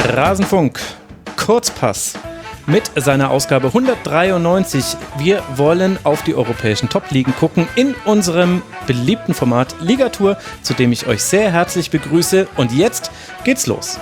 Rasenfunk, Kurzpass mit seiner Ausgabe 193. Wir wollen auf die europäischen Top-Ligen gucken in unserem beliebten Format Ligatur, zu dem ich euch sehr herzlich begrüße. Und jetzt geht's los.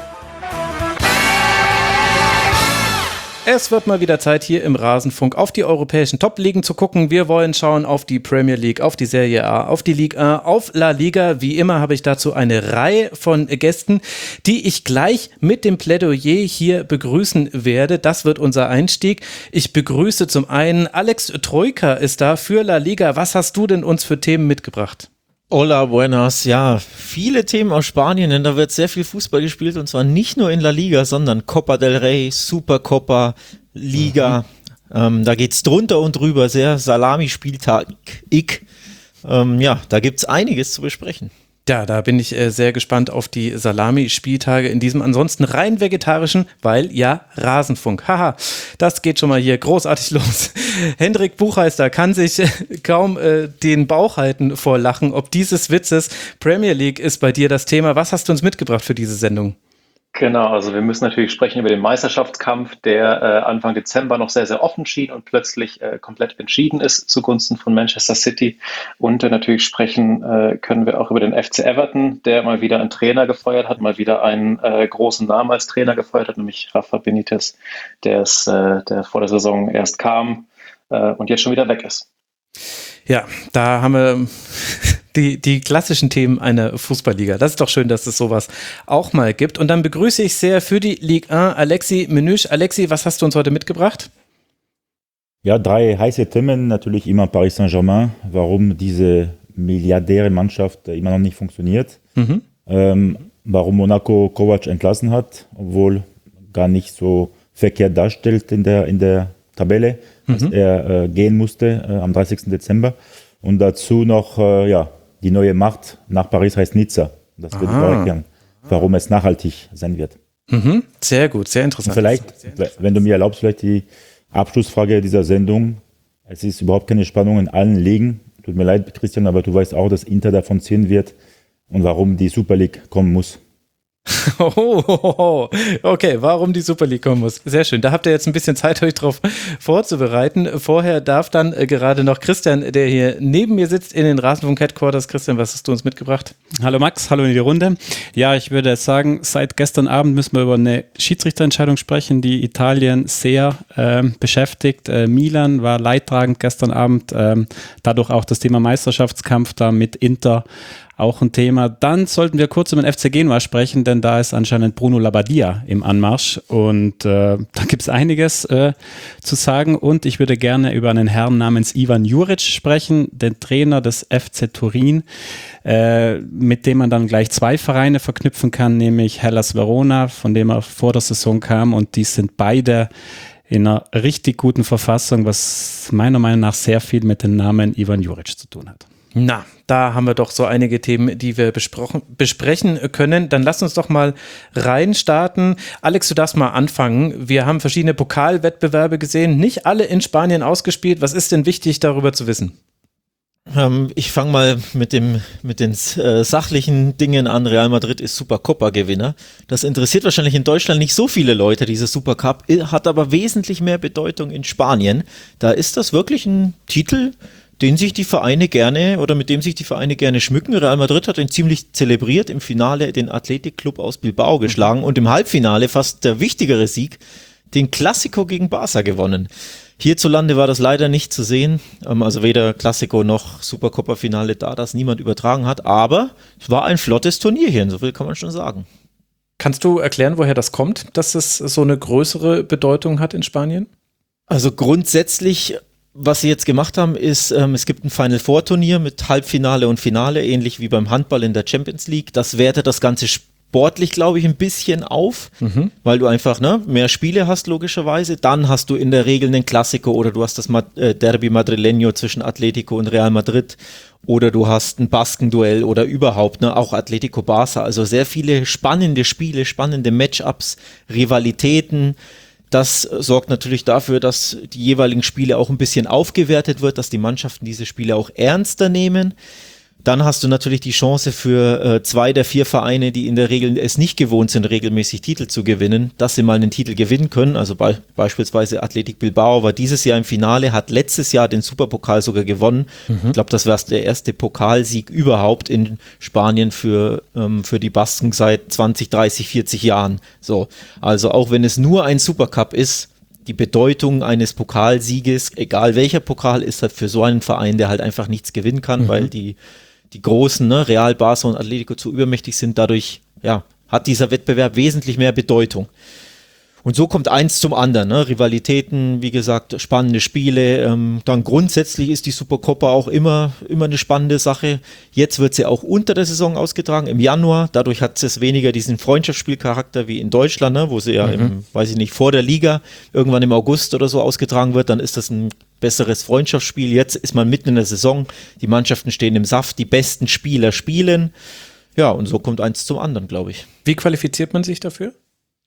Es wird mal wieder Zeit, hier im Rasenfunk auf die europäischen Top-Ligen zu gucken. Wir wollen schauen auf die Premier League, auf die Serie A, auf die Liga A, auf La Liga. Wie immer habe ich dazu eine Reihe von Gästen, die ich gleich mit dem Plädoyer hier begrüßen werde. Das wird unser Einstieg. Ich begrüße zum einen Alex Troika ist da für La Liga. Was hast du denn uns für Themen mitgebracht? Hola, buenas. Ja, viele Themen aus Spanien, denn da wird sehr viel Fußball gespielt und zwar nicht nur in La Liga, sondern Copa del Rey, Supercopa, Liga. Da geht's drunter und drüber, sehr Salami-Spieltag. Da gibt's einiges zu besprechen. Ja, da bin ich sehr gespannt auf die Salami-Spieltage in diesem ansonsten rein vegetarischen, weil ja, Rasenfunk. Haha, das geht schon mal hier großartig los. Hendrik Buchheister kann sich kaum den Bauch halten vor Lachen, ob dieses Witzes. Premier League ist bei dir das Thema. Was hast du uns mitgebracht für diese Sendung? Genau, also wir müssen natürlich sprechen über den Meisterschaftskampf, der Anfang Dezember noch sehr, sehr offen schien und plötzlich komplett entschieden ist zugunsten von Manchester City. Und natürlich sprechen können wir auch über den FC Everton, der mal wieder einen Trainer gefeuert hat, mal wieder einen großen Namen als Trainer gefeuert hat, nämlich Rafa Benitez, der vor der Saison erst kam und jetzt schon wieder weg ist. Ja, da haben wir die klassischen Themen einer Fußballliga. Das ist doch schön, dass es sowas auch mal gibt. Und dann begrüße ich sehr für die Ligue 1 Alexis Menüsch. Alexis, was hast du uns heute mitgebracht? Ja, 3 heiße Themen. Natürlich immer Paris Saint-Germain. Warum diese milliardäre Mannschaft immer noch nicht funktioniert. Warum Monaco Kovac entlassen hat, obwohl gar nicht so verkehrt darstellt in der Tabelle, dass er gehen musste am 30. Dezember. Und dazu noch, die neue Macht nach Paris heißt Nizza. Das würde ich auch erklären, warum es nachhaltig sein wird. Sehr gut, sehr interessant. Und vielleicht, wenn du mir erlaubst, vielleicht die Abschlussfrage dieser Sendung. Es ist überhaupt keine Spannung in allen Ligen. Tut mir leid, Christian, aber du weißt auch, dass Inter davon ziehen wird und warum die Super League kommen muss. Okay, warum die Super League kommen muss. Sehr schön. Da habt ihr jetzt ein bisschen Zeit, euch drauf vorzubereiten. Vorher darf dann gerade noch Christian, der hier neben mir sitzt, in den Rasenfunk Headquarters. Christian, was hast du uns mitgebracht? Hallo Max, hallo in die Runde. Ja, ich würde sagen, seit gestern Abend müssen wir über eine Schiedsrichterentscheidung sprechen, die Italien sehr beschäftigt. Milan war leidtragend gestern Abend, dadurch auch das Thema Meisterschaftskampf da mit Inter auch ein Thema. Dann sollten wir kurz über den FC Genua sprechen, denn da ist anscheinend Bruno Labbadia im Anmarsch und da gibt es einiges zu sagen und ich würde gerne über einen Herrn namens Ivan Juric sprechen, den Trainer des FC Turin, mit dem man dann gleich 2 Vereine verknüpfen kann, nämlich Hellas Verona, von dem er vor der Saison kam und die sind beide in einer richtig guten Verfassung, was meiner Meinung nach sehr viel mit dem Namen Ivan Juric zu tun hat. Na, da haben wir doch so einige Themen, die wir besprechen können. Dann lass uns doch mal reinstarten. Alex, du darfst mal anfangen. Wir haben verschiedene Pokalwettbewerbe gesehen, nicht alle in Spanien ausgespielt. Was ist denn wichtig, darüber zu wissen? Ich fange mal mit den sachlichen Dingen an. Real Madrid ist Supercopa-Gewinner. Das interessiert wahrscheinlich in Deutschland nicht so viele Leute, diese Supercup, hat aber wesentlich mehr Bedeutung in Spanien. Da ist das wirklich ein Titel, mit dem sich die Vereine gerne schmücken. Real Madrid hat ihn ziemlich zelebriert, im Finale den Athletic Club aus Bilbao geschlagen und im Halbfinale, fast der wichtigere Sieg, den Clasico gegen Barca gewonnen. Hierzulande war das leider nicht zu sehen, also weder Clasico noch Supercopa-Finale, da das niemand übertragen hat, aber es war ein flottes Turnier hier, so viel kann man schon sagen. Kannst du erklären, woher das kommt, dass es so eine größere Bedeutung hat in Spanien? Also grundsätzlich, was sie jetzt gemacht haben, ist, es gibt ein Final-Four-Turnier mit Halbfinale und Finale, ähnlich wie beim Handball in der Champions League. Das wertet das Ganze sportlich, glaube ich, ein bisschen auf, weil du einfach mehr Spiele hast, logischerweise. Dann hast du in der Regel einen Clasico oder du hast das Derby Madrileño zwischen Atletico und Real Madrid oder du hast ein Baskenduell oder überhaupt, auch Atletico Barça. Also sehr viele spannende Spiele, spannende Matchups, Rivalitäten. Das sorgt natürlich dafür, dass die jeweiligen Spiele auch ein bisschen aufgewertet wird, dass die Mannschaften diese Spiele auch ernster nehmen. Dann hast du natürlich die Chance für 2 der 4 Vereine, die in der Regel es nicht gewohnt sind, regelmäßig Titel zu gewinnen, dass sie mal einen Titel gewinnen können. Also beispielsweise Athletic Bilbao war dieses Jahr im Finale, hat letztes Jahr den Superpokal sogar gewonnen. Ich glaube, das war der erste Pokalsieg überhaupt in Spanien für die Basken seit 20, 30, 40 Jahren. So, also auch wenn es nur ein Supercup ist, die Bedeutung eines Pokalsieges, egal welcher Pokal, ist halt für so einen Verein, der halt einfach nichts gewinnen kann, weil die Großen, ne, Real, Barca und Atletico zu übermächtig sind. Dadurch, hat dieser Wettbewerb wesentlich mehr Bedeutung. Und so kommt eins zum anderen, ne? Rivalitäten, wie gesagt, spannende Spiele. Dann grundsätzlich ist die Supercopa auch immer eine spannende Sache. Jetzt wird sie auch unter der Saison ausgetragen, im Januar. Dadurch hat es weniger diesen Freundschaftsspielcharakter wie in Deutschland, ne? Wo sie ja vor der Liga irgendwann im August oder so ausgetragen wird. Dann ist das ein besseres Freundschaftsspiel. Jetzt ist man mitten in der Saison. Die Mannschaften stehen im Saft. Die besten Spieler spielen. Ja, und so kommt eins zum anderen, glaube ich. Wie qualifiziert man sich dafür?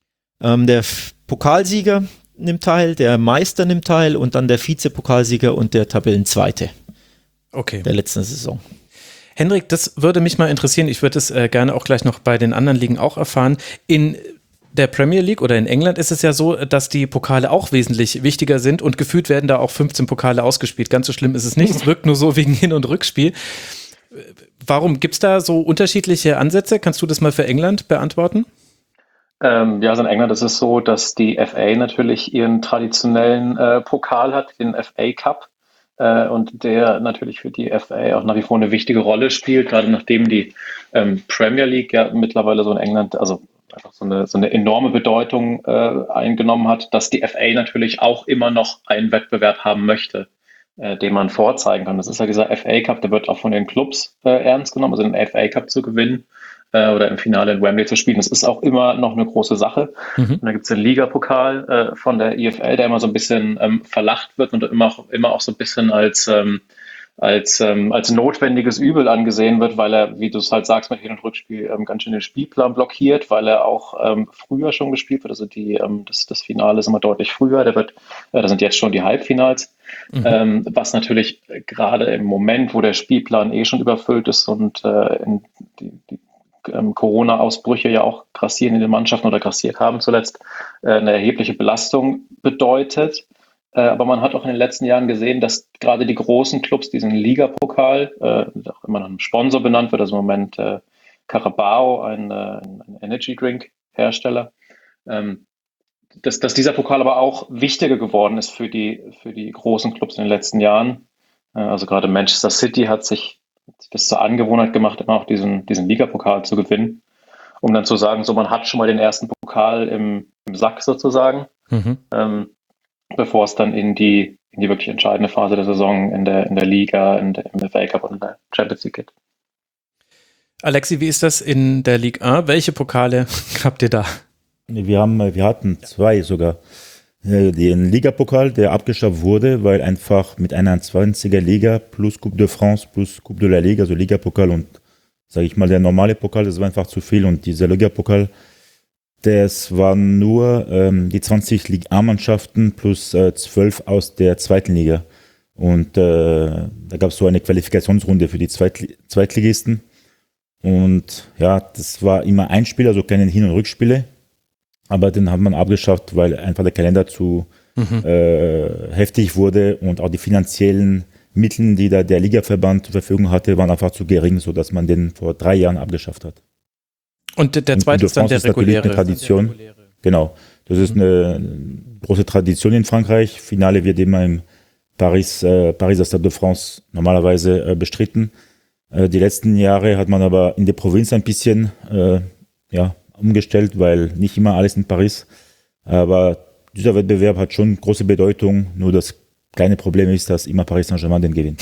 Der Pokalsieger nimmt teil, der Meister nimmt teil und dann der Vizepokalsieger und der Tabellenzweite der letzten Saison. Hendrik, das würde mich mal interessieren. Ich würde es gerne auch gleich noch bei den anderen Ligen auch erfahren. In der Premier League oder in England ist es ja so, dass die Pokale auch wesentlich wichtiger sind und gefühlt werden da auch 15 Pokale ausgespielt. Ganz so schlimm ist es nicht. Es wirkt nur so wegen Hin- und Rückspiel. Warum gibt es da so unterschiedliche Ansätze? Kannst du das mal für England beantworten? Also in England ist es so, dass die FA natürlich ihren traditionellen Pokal hat, den FA Cup, und der natürlich für die FA auch nach wie vor eine wichtige Rolle spielt, gerade nachdem die Premier League ja mittlerweile so in England, also einfach so eine enorme Bedeutung eingenommen hat, dass die FA natürlich auch immer noch einen Wettbewerb haben möchte, den man vorzeigen kann. Das ist ja dieser FA Cup, der wird auch von den Clubs ernst genommen, also den FA Cup zu gewinnen oder im Finale in Wembley zu spielen. Das ist auch immer noch eine große Sache. Und da gibt es den Ligapokal von der EFL, der immer so ein bisschen verlacht wird und immer auch so ein bisschen als notwendiges Übel angesehen wird, weil er, wie du es halt sagst, mit Hin- und Rückspiel ganz schön den Spielplan blockiert, weil er auch früher schon gespielt wird. Also das Finale ist immer deutlich früher. Da sind jetzt schon die Halbfinals. Was natürlich gerade im Moment, wo der Spielplan schon überfüllt ist und die Corona-Ausbrüche ja auch grassieren in den Mannschaften oder grassiert haben zuletzt, eine erhebliche Belastung bedeutet. Aber man hat auch in den letzten Jahren gesehen, dass gerade die großen Clubs diesen Ligapokal, der auch immer nach einem Sponsor benannt wird, also im Moment Carabao, ein Energy-Drink-Hersteller, dass dieser Pokal aber auch wichtiger geworden ist für die großen Clubs in den letzten Jahren. Also gerade Manchester City hat sich das zur Angewohnheit gemacht, immer auch diesen Ligapokal zu gewinnen, um dann zu sagen, so man hat schon mal den ersten Pokal im Sack sozusagen, bevor es dann in die wirklich entscheidende Phase der Saison in der Liga, im FA Cup und in der Champions League geht. Alexi, wie ist das in der Ligue 1? Welche Pokale habt ihr da? Wir hatten 2 sogar. Den Ligapokal, der abgeschafft wurde, weil einfach mit einer 20er Liga plus Coupe de France plus Coupe de la Liga, also Ligapokal und, sage ich mal, der normale Pokal, das war einfach zu viel. Und dieser Ligapokal, das waren nur die 20 Ligue A-Mannschaften plus 12 aus der zweiten Liga. Und da gab es so eine Qualifikationsrunde für die Zweitligisten. Und ja, das war immer ein Spiel, also keine Hin- und Rückspiele. Aber den hat man abgeschafft, weil einfach der Kalender zu heftig wurde und auch die finanziellen Mittel, die da der Ligaverband zur Verfügung hatte, waren einfach zu gering, sodass man den vor 3 Jahren abgeschafft hat. Und der zweite ist dann der reguläre. Eine Tradition. Genau. Das ist eine große Tradition in Frankreich. Finale wird immer im Pariser Stade de France normalerweise bestritten. Die letzten Jahre hat man aber in der Provinz ein bisschen umgestellt, weil nicht immer alles in Paris. Aber dieser Wettbewerb hat schon große Bedeutung. Nur das kleine Problem ist, dass immer Paris Saint-Germain den gewinnt.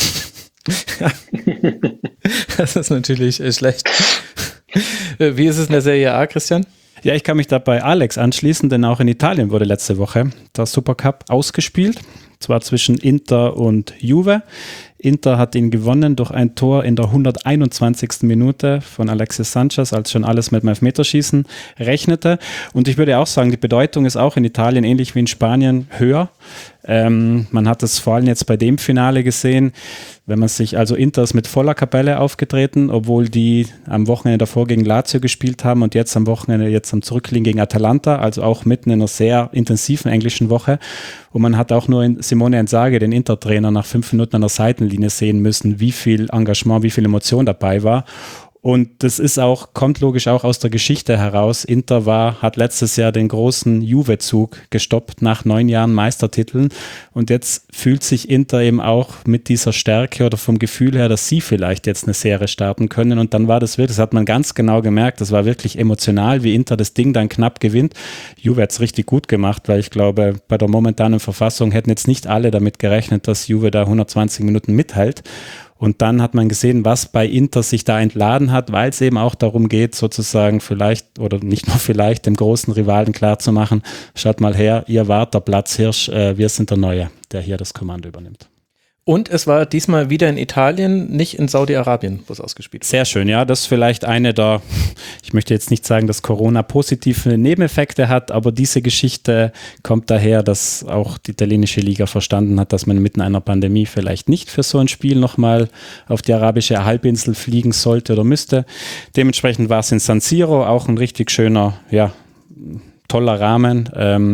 Das ist natürlich schlecht. Wie ist es in der Serie A, Christian? Ja, ich kann mich da bei Alex anschließen, denn auch in Italien wurde letzte Woche der Supercup ausgespielt. Zwar zwischen Inter und Juve. Inter hat ihn gewonnen durch ein Tor in der 121. Minute von Alexis Sanchez, als schon alles mit dem Elfmeterschießen rechnete. Und ich würde auch sagen, die Bedeutung ist auch in Italien ähnlich wie in Spanien höher. Man hat es vor allem jetzt bei dem Finale gesehen, wenn man sich, also Inter ist mit voller Kapelle aufgetreten, obwohl die am Wochenende davor gegen Lazio gespielt haben und jetzt am Wochenende, jetzt am Zurückliegen gegen Atalanta, also auch mitten in einer sehr intensiven englischen Woche. Und man hat auch nur in Simone Inzaghi, den Inter-Trainer, nach 5 Minuten an der Seitenlinie sehen müssen, wie viel Engagement, wie viel Emotion dabei war. Und das ist auch, kommt logisch auch aus der Geschichte heraus. Inter hat letztes Jahr den großen Juve-Zug gestoppt nach 9 Jahren Meistertiteln. Und jetzt fühlt sich Inter eben auch mit dieser Stärke oder vom Gefühl her, dass sie vielleicht jetzt eine Serie starten können. Und dann war das wirklich, das hat man ganz genau gemerkt, das war wirklich emotional, wie Inter das Ding dann knapp gewinnt. Juve hat es richtig gut gemacht, weil ich glaube, bei der momentanen Verfassung hätten jetzt nicht alle damit gerechnet, dass Juve da 120 Minuten mithält. Und dann hat man gesehen, was bei Inter sich da entladen hat, weil es eben auch darum geht, sozusagen vielleicht oder nicht nur vielleicht dem großen Rivalen klarzumachen, schaut mal her, ihr wart der Platzhirsch, wir sind der Neue, der hier das Kommando übernimmt. Und es war diesmal wieder in Italien, nicht in Saudi-Arabien, wo es ausgespielt wird. Sehr schön, ja, das ist vielleicht eine der, ich möchte jetzt nicht sagen, dass Corona positive Nebeneffekte hat, aber diese Geschichte kommt daher, dass auch die italienische Liga verstanden hat, dass man mitten einer Pandemie vielleicht nicht für so ein Spiel nochmal auf die arabische Halbinsel fliegen sollte oder müsste. Dementsprechend war es in San Siro auch ein richtig schöner, ja, toller Rahmen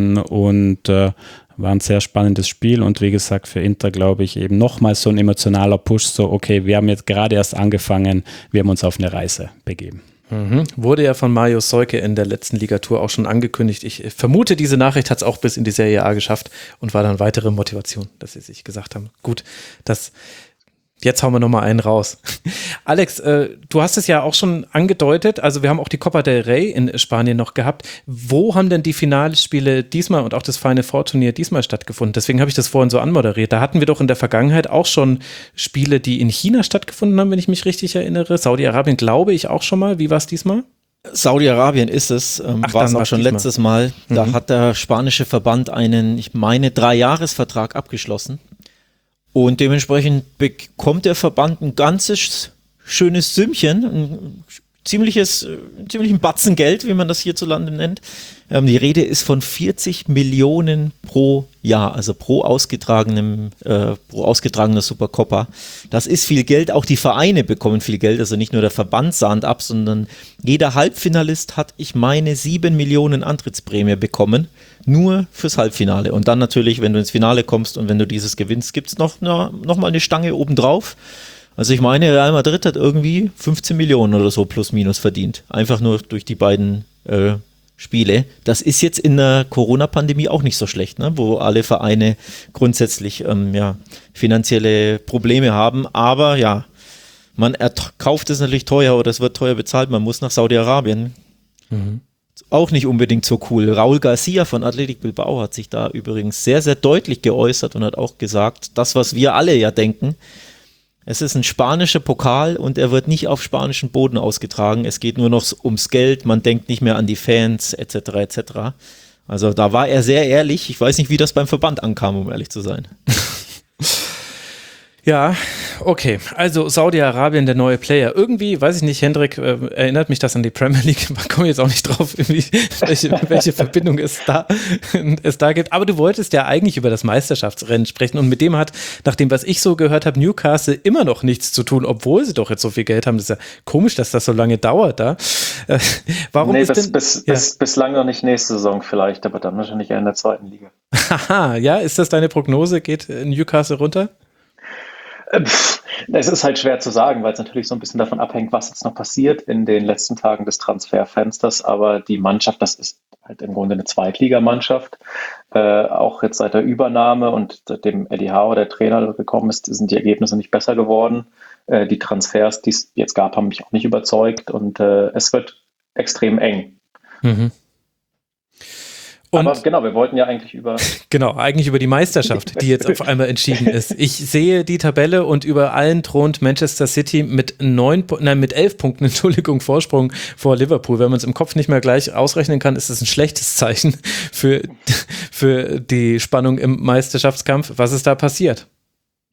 war ein sehr spannendes Spiel und wie gesagt für Inter glaube ich eben nochmal so ein emotionaler Push, so okay, wir haben jetzt gerade erst angefangen, wir haben uns auf eine Reise begeben. Wurde ja von Mario Seuke in der letzten Ligatur auch schon angekündigt. Ich vermute, diese Nachricht hat es auch bis in die Serie A geschafft und war dann weitere Motivation, dass sie sich gesagt haben, gut, jetzt hauen wir nochmal einen raus. Alex, du hast es ja auch schon angedeutet, also wir haben auch die Copa del Rey in Spanien noch gehabt. Wo haben denn die Finalspiele diesmal und auch das Final Four Turnier diesmal stattgefunden? Deswegen habe ich das vorhin so anmoderiert. Da hatten wir doch in der Vergangenheit auch schon Spiele, die in China stattgefunden haben, wenn ich mich richtig erinnere. Saudi-Arabien glaube ich auch schon mal. Wie war es diesmal? Saudi-Arabien ist es, war es auch schon letztes Mal. Da hat der spanische Verband einen, ich meine, 3-Jahres-Vertrag abgeschlossen. Und dementsprechend bekommt der Verband ein ganzes schönes Sümmchen, einen ziemlichen Batzen Geld, wie man das hierzulande nennt. Die Rede ist von 40 Millionen pro Jahr, also pro ausgetragener Supercoppa. Das ist viel Geld, auch die Vereine bekommen viel Geld, also nicht nur der Verband sahnt ab, sondern jeder Halbfinalist hat, ich meine, 7 Millionen Antrittsprämie bekommen, nur fürs Halbfinale. Und dann natürlich, wenn du ins Finale kommst und wenn du dieses gewinnst, gibt es noch mal eine Stange obendrauf. Also ich meine, Real Madrid hat irgendwie 15 Millionen oder so plus minus verdient. Einfach nur durch die beiden Spiele. Das ist jetzt in der Corona-Pandemie auch nicht so schlecht, ne? Wo alle Vereine grundsätzlich finanzielle Probleme haben. Aber ja, man kauft es natürlich teuer oder es wird teuer bezahlt. Man muss nach Saudi-Arabien. Auch nicht unbedingt so cool. Raúl García von Athletic Bilbao hat sich da übrigens sehr, sehr deutlich geäußert und hat auch gesagt, das, was wir alle ja denken, es ist ein spanischer Pokal und er wird nicht auf spanischen Boden ausgetragen. Es geht nur noch ums Geld, man denkt nicht mehr an die Fans etc. etc. Also da war er sehr ehrlich. Ich weiß nicht, wie das beim Verband ankam, um ehrlich zu sein. Ja, okay. Also Saudi-Arabien, der neue Player. Irgendwie, weiß ich nicht, Hendrik, erinnert mich das an die Premier League. Man kommt jetzt auch nicht drauf, welche Verbindung es da gibt. Aber du wolltest ja eigentlich über das Meisterschaftsrennen sprechen und mit dem hat, nach dem, was ich so gehört habe, Newcastle immer noch nichts zu tun, obwohl sie doch jetzt so viel Geld haben. Das ist ja komisch, dass das so lange dauert da. Warum ist denn... Bislang noch nicht nächste Saison vielleicht, aber dann wahrscheinlich eher in der zweiten Liga. Haha, ja, ist das deine Prognose? Geht Newcastle runter? Es ist halt schwer zu sagen, weil es natürlich so ein bisschen davon abhängt, was jetzt noch passiert in den letzten Tagen des Transferfensters. Aber die Mannschaft, das ist halt im Grunde eine Zweitligamannschaft. Auch jetzt seit der Übernahme und seitdem Eddie Howe, der Trainer, gekommen ist, sind die Ergebnisse nicht besser geworden. Die Transfers, die es jetzt gab, haben mich auch nicht überzeugt. Und es wird extrem eng. Mhm. Und aber genau, wir wollten ja eigentlich über die Meisterschaft, die jetzt auf einmal entschieden ist. Ich sehe die Tabelle und über allen thront Manchester City mit 11 Punkten, Vorsprung vor Liverpool. Wenn man es im Kopf nicht mehr gleich ausrechnen kann, ist es ein schlechtes Zeichen für die Spannung im Meisterschaftskampf. Was ist da passiert?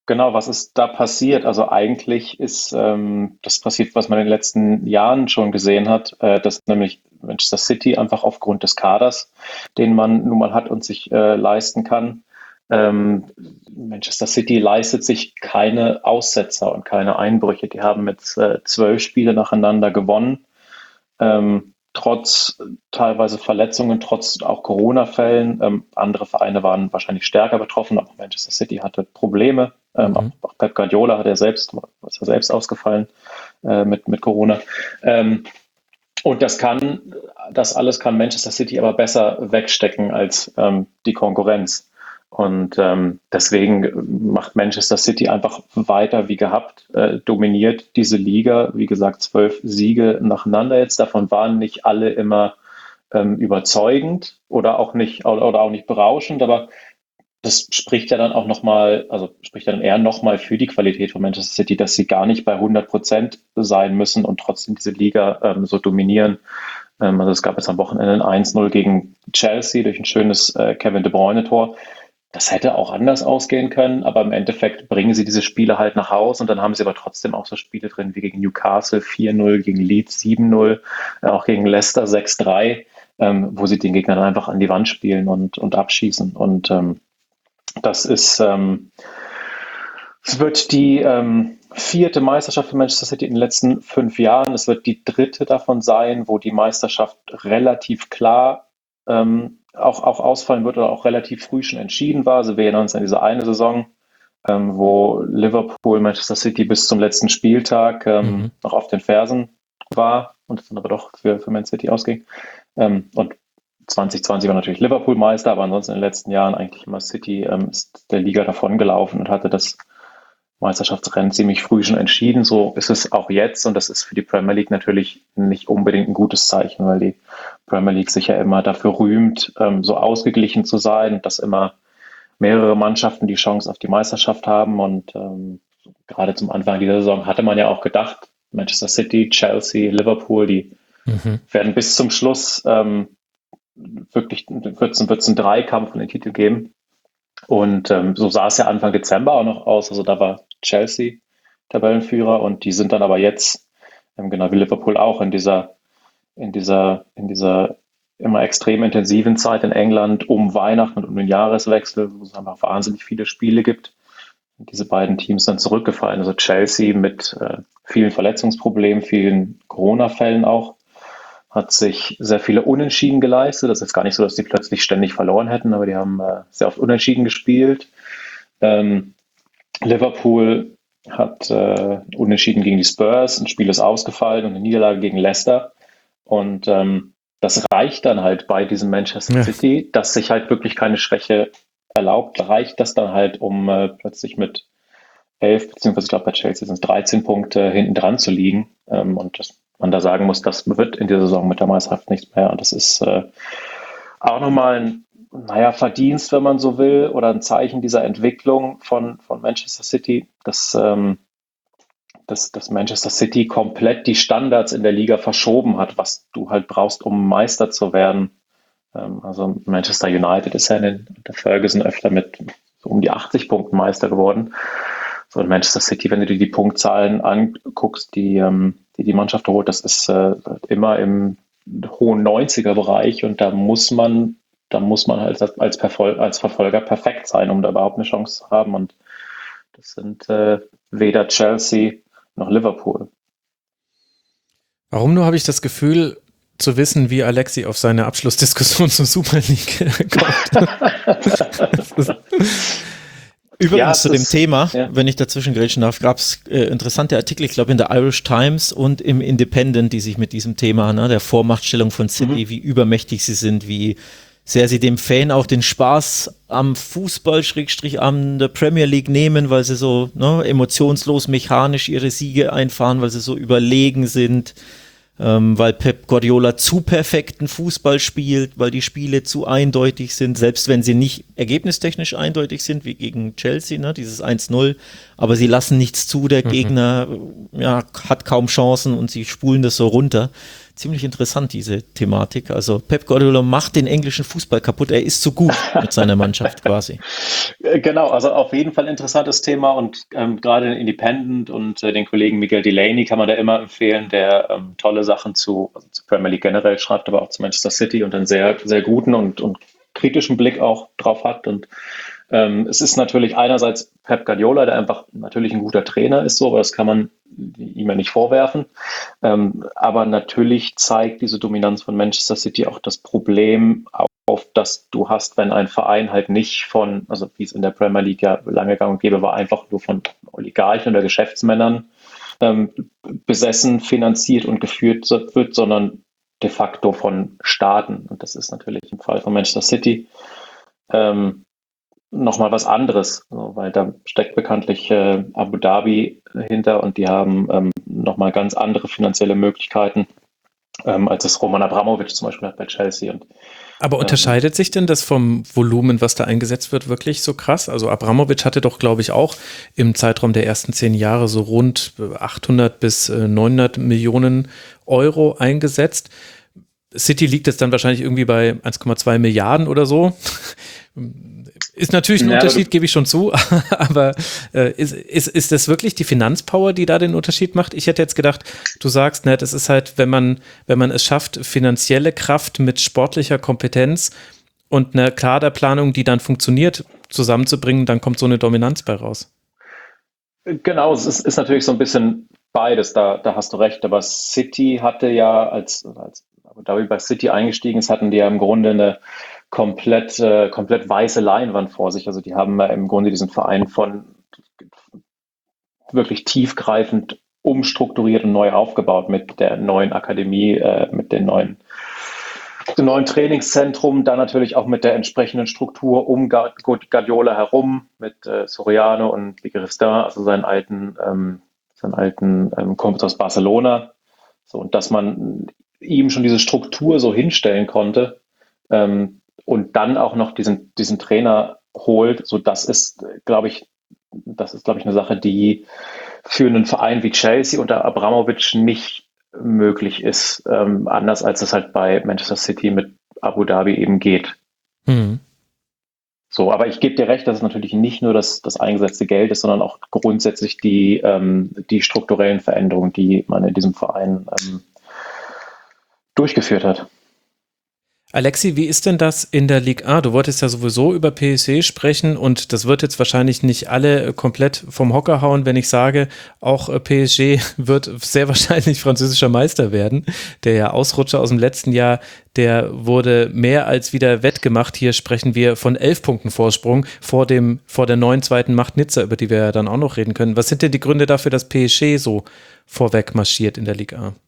Genau, was ist da passiert? Also eigentlich ist das passiert, was man in den letzten Jahren schon gesehen hat, dass nämlich Manchester City einfach aufgrund des Kaders, den man nun mal hat und sich leisten kann, Manchester City leistet sich keine Aussetzer und keine Einbrüche. Die haben jetzt 12 Spiele nacheinander gewonnen, trotz teilweise Verletzungen, trotz auch Corona-Fällen. Andere Vereine waren wahrscheinlich stärker betroffen, aber Manchester City hatte Probleme. Auch Pep Guardiola ist ja selbst ausgefallen mit Corona. Und das alles kann Manchester City aber besser wegstecken als die Konkurrenz. Und deswegen macht Manchester City einfach weiter wie gehabt, dominiert diese Liga. Wie gesagt, 12 Siege nacheinander jetzt. Davon waren nicht alle immer überzeugend oder auch nicht berauschend, aber das spricht ja dann auch nochmal, also spricht dann eher nochmal für die Qualität von Manchester City, dass sie gar nicht bei 100% sein müssen und trotzdem diese Liga so dominieren. Also es gab jetzt am Wochenende ein 1-0 gegen Chelsea durch ein schönes Kevin De Bruyne-Tor. Das hätte auch anders ausgehen können, aber im Endeffekt bringen sie diese Spiele halt nach Hause und dann haben sie aber trotzdem auch so Spiele drin wie gegen Newcastle 4-0, gegen Leeds 7-0, auch gegen Leicester 6-3, wo sie den Gegner dann einfach an die Wand spielen und abschießen. Und das ist, es wird die 4. Meisterschaft für Manchester City in den letzten 5 Jahren. Es wird die 3. davon sein, wo die Meisterschaft relativ klar auch ausfallen wird oder auch relativ früh schon entschieden war. Also wir erinnern uns an diese eine Saison, wo Liverpool Manchester City bis zum letzten Spieltag noch auf den Fersen war und es dann aber doch für Man City ausging. Und 2020 war natürlich Liverpool Meister, aber ansonsten in den letzten Jahren eigentlich immer City ist der Liga davongelaufen und hatte das Meisterschaftsrennen ziemlich früh schon entschieden. So ist es auch jetzt und das ist für die Premier League natürlich nicht unbedingt ein gutes Zeichen, weil die Premier League sich ja immer dafür rühmt, so ausgeglichen zu sein, dass immer mehrere Mannschaften die Chance auf die Meisterschaft haben und gerade zum Anfang dieser Saison hatte man ja auch gedacht, Manchester City, Chelsea, Liverpool, die werden bis zum Schluss wirklich wird es einen Dreikampf um den Titel geben. Und so sah es ja Anfang Dezember auch noch aus. Also da war Chelsea Tabellenführer und die sind dann aber jetzt, genau wie Liverpool auch, in dieser immer extrem intensiven Zeit in England um Weihnachten und um den Jahreswechsel, wo es einfach wahnsinnig viele Spiele gibt. Und diese beiden Teams dann zurückgefallen. Also Chelsea mit vielen Verletzungsproblemen, vielen Corona-Fällen auch, hat sich sehr viele Unentschieden geleistet. Das ist jetzt gar nicht so, dass die plötzlich ständig verloren hätten, aber die haben sehr oft Unentschieden gespielt. Liverpool hat Unentschieden gegen die Spurs, ein Spiel ist ausgefallen und eine Niederlage gegen Leicester. Und das reicht dann halt bei diesem Manchester City, dass sich halt wirklich keine Schwäche erlaubt. Reicht das dann halt, um plötzlich mit 11, beziehungsweise ich glaube bei Chelsea sind es 13 Punkte hinten dran zu liegen. Und dass man da sagen muss, das wird in der Saison mit der Meisterschaft nichts mehr. Und das ist auch nochmal ein Verdienst, wenn man so will, oder ein Zeichen dieser Entwicklung von Manchester City, dass Manchester City komplett die Standards in der Liga verschoben hat, was du halt brauchst, um Meister zu werden. Also Manchester United ist ja unter Ferguson öfter mit so um die 80 Punkten Meister geworden. So in Manchester City, wenn du dir die Punktzahlen anguckst, die Mannschaft holt, das ist immer im hohen 90er-Bereich und da muss man halt als Verfolger perfekt sein, um da überhaupt eine Chance zu haben. Und das sind weder Chelsea noch Liverpool. Warum nur habe ich das Gefühl zu wissen, wie Alexi auf seine Abschlussdiskussion zur Super League kommt. Übrigens zu dem Thema, wenn ich dazwischen grätschen darf, gab es interessante Artikel, ich glaube in der Irish Times und im Independent, die sich mit diesem Thema, der Vormachtstellung von City, wie übermächtig sie sind, wie sehr sie dem Fan auch den Spaß am Fußball, an der Premier League nehmen, weil sie so emotionslos, mechanisch ihre Siege einfahren, weil sie so überlegen sind, weil Pep Guardiola zu perfekten Fußball spielt, weil die Spiele zu eindeutig sind, selbst wenn sie nicht ergebnistechnisch eindeutig sind, wie gegen Chelsea, dieses 1-0, aber sie lassen nichts zu, der Gegner hat kaum Chancen und sie spulen das so runter. ziemlich interessant, diese Thematik. Also Pep Guardiola macht den englischen Fußball kaputt. Er ist so gut mit seiner Mannschaft quasi. Genau, also auf jeden Fall ein interessantes Thema und gerade den Independent und den Kollegen Miguel Delaney kann man da immer empfehlen, der tolle Sachen zu Premier League generell schreibt, aber auch zu Manchester City und einen sehr, sehr guten und kritischen Blick auch drauf hat. Und es ist natürlich einerseits Pep Guardiola, der einfach natürlich ein guter Trainer ist, so, aber das kann man ihm ja nicht vorwerfen. Aber natürlich zeigt diese Dominanz von Manchester City auch das Problem auf, das du hast, wenn ein Verein halt nicht also wie es in der Premier League ja lange gang und gäbe war, einfach nur von Oligarchen oder Geschäftsmännern besessen, finanziert und geführt wird, sondern de facto von Staaten. Und das ist natürlich im Fall von Manchester City nochmal was anderes, weil da steckt bekanntlich Abu Dhabi hinter und die haben nochmal ganz andere finanzielle Möglichkeiten, als es Roman Abramovich zum Beispiel hat bei Chelsea. Aber unterscheidet sich denn das vom Volumen, was da eingesetzt wird, wirklich so krass? Also Abramovich hatte doch, glaube ich, auch im Zeitraum der ersten 10 Jahre so rund 800 bis 900 Millionen Euro eingesetzt. City liegt jetzt dann wahrscheinlich irgendwie bei 1,2 Milliarden oder so. Ist natürlich ein Unterschied, gebe ich schon zu, aber ist das wirklich die Finanzpower, die da den Unterschied macht? Ich hätte jetzt gedacht, du sagst, das ist halt, wenn man es schafft, finanzielle Kraft mit sportlicher Kompetenz und einer Kaderplanung, die dann funktioniert, zusammenzubringen, dann kommt so eine Dominanz bei raus. Genau, es ist natürlich so ein bisschen beides, da hast du recht, aber City hatte ja, als Abu Dhabi bei City eingestiegen ist, hatten die ja im Grunde eine komplett weiße Leinwand vor sich. Also die haben im Grunde diesen Verein von wirklich tiefgreifend umstrukturiert und neu aufgebaut mit der neuen Akademie, mit dem neuen Trainingszentrum, dann natürlich auch mit der entsprechenden Struktur um Guardiola herum, mit Soriano und Ligue-Ristin, also seinen alten Kumpels aus Barcelona. So, und dass man ihm schon diese Struktur so hinstellen konnte, und dann auch noch diesen Trainer holt, so das ist, glaube ich, eine Sache, die für einen Verein wie Chelsea unter Abramovich nicht möglich ist, anders als es halt bei Manchester City mit Abu Dhabi eben geht. Mhm. So, aber ich gebe dir recht, dass es natürlich nicht nur das eingesetzte Geld ist, sondern auch grundsätzlich die strukturellen Veränderungen, die man in diesem Verein durchgeführt hat. Alexi, wie ist denn das in der Ligue 1? Du wolltest ja sowieso über PSG sprechen und das wird jetzt wahrscheinlich nicht alle komplett vom Hocker hauen, wenn ich sage, auch PSG wird sehr wahrscheinlich französischer Meister werden. Der Ausrutscher aus dem letzten Jahr, der wurde mehr als wieder wettgemacht. Hier sprechen wir von 11 Punkten Vorsprung vor der neuen zweiten Macht Nizza, über die wir ja dann auch noch reden können. Was sind denn die Gründe dafür, dass PSG so vorweg marschiert in der Ligue 1?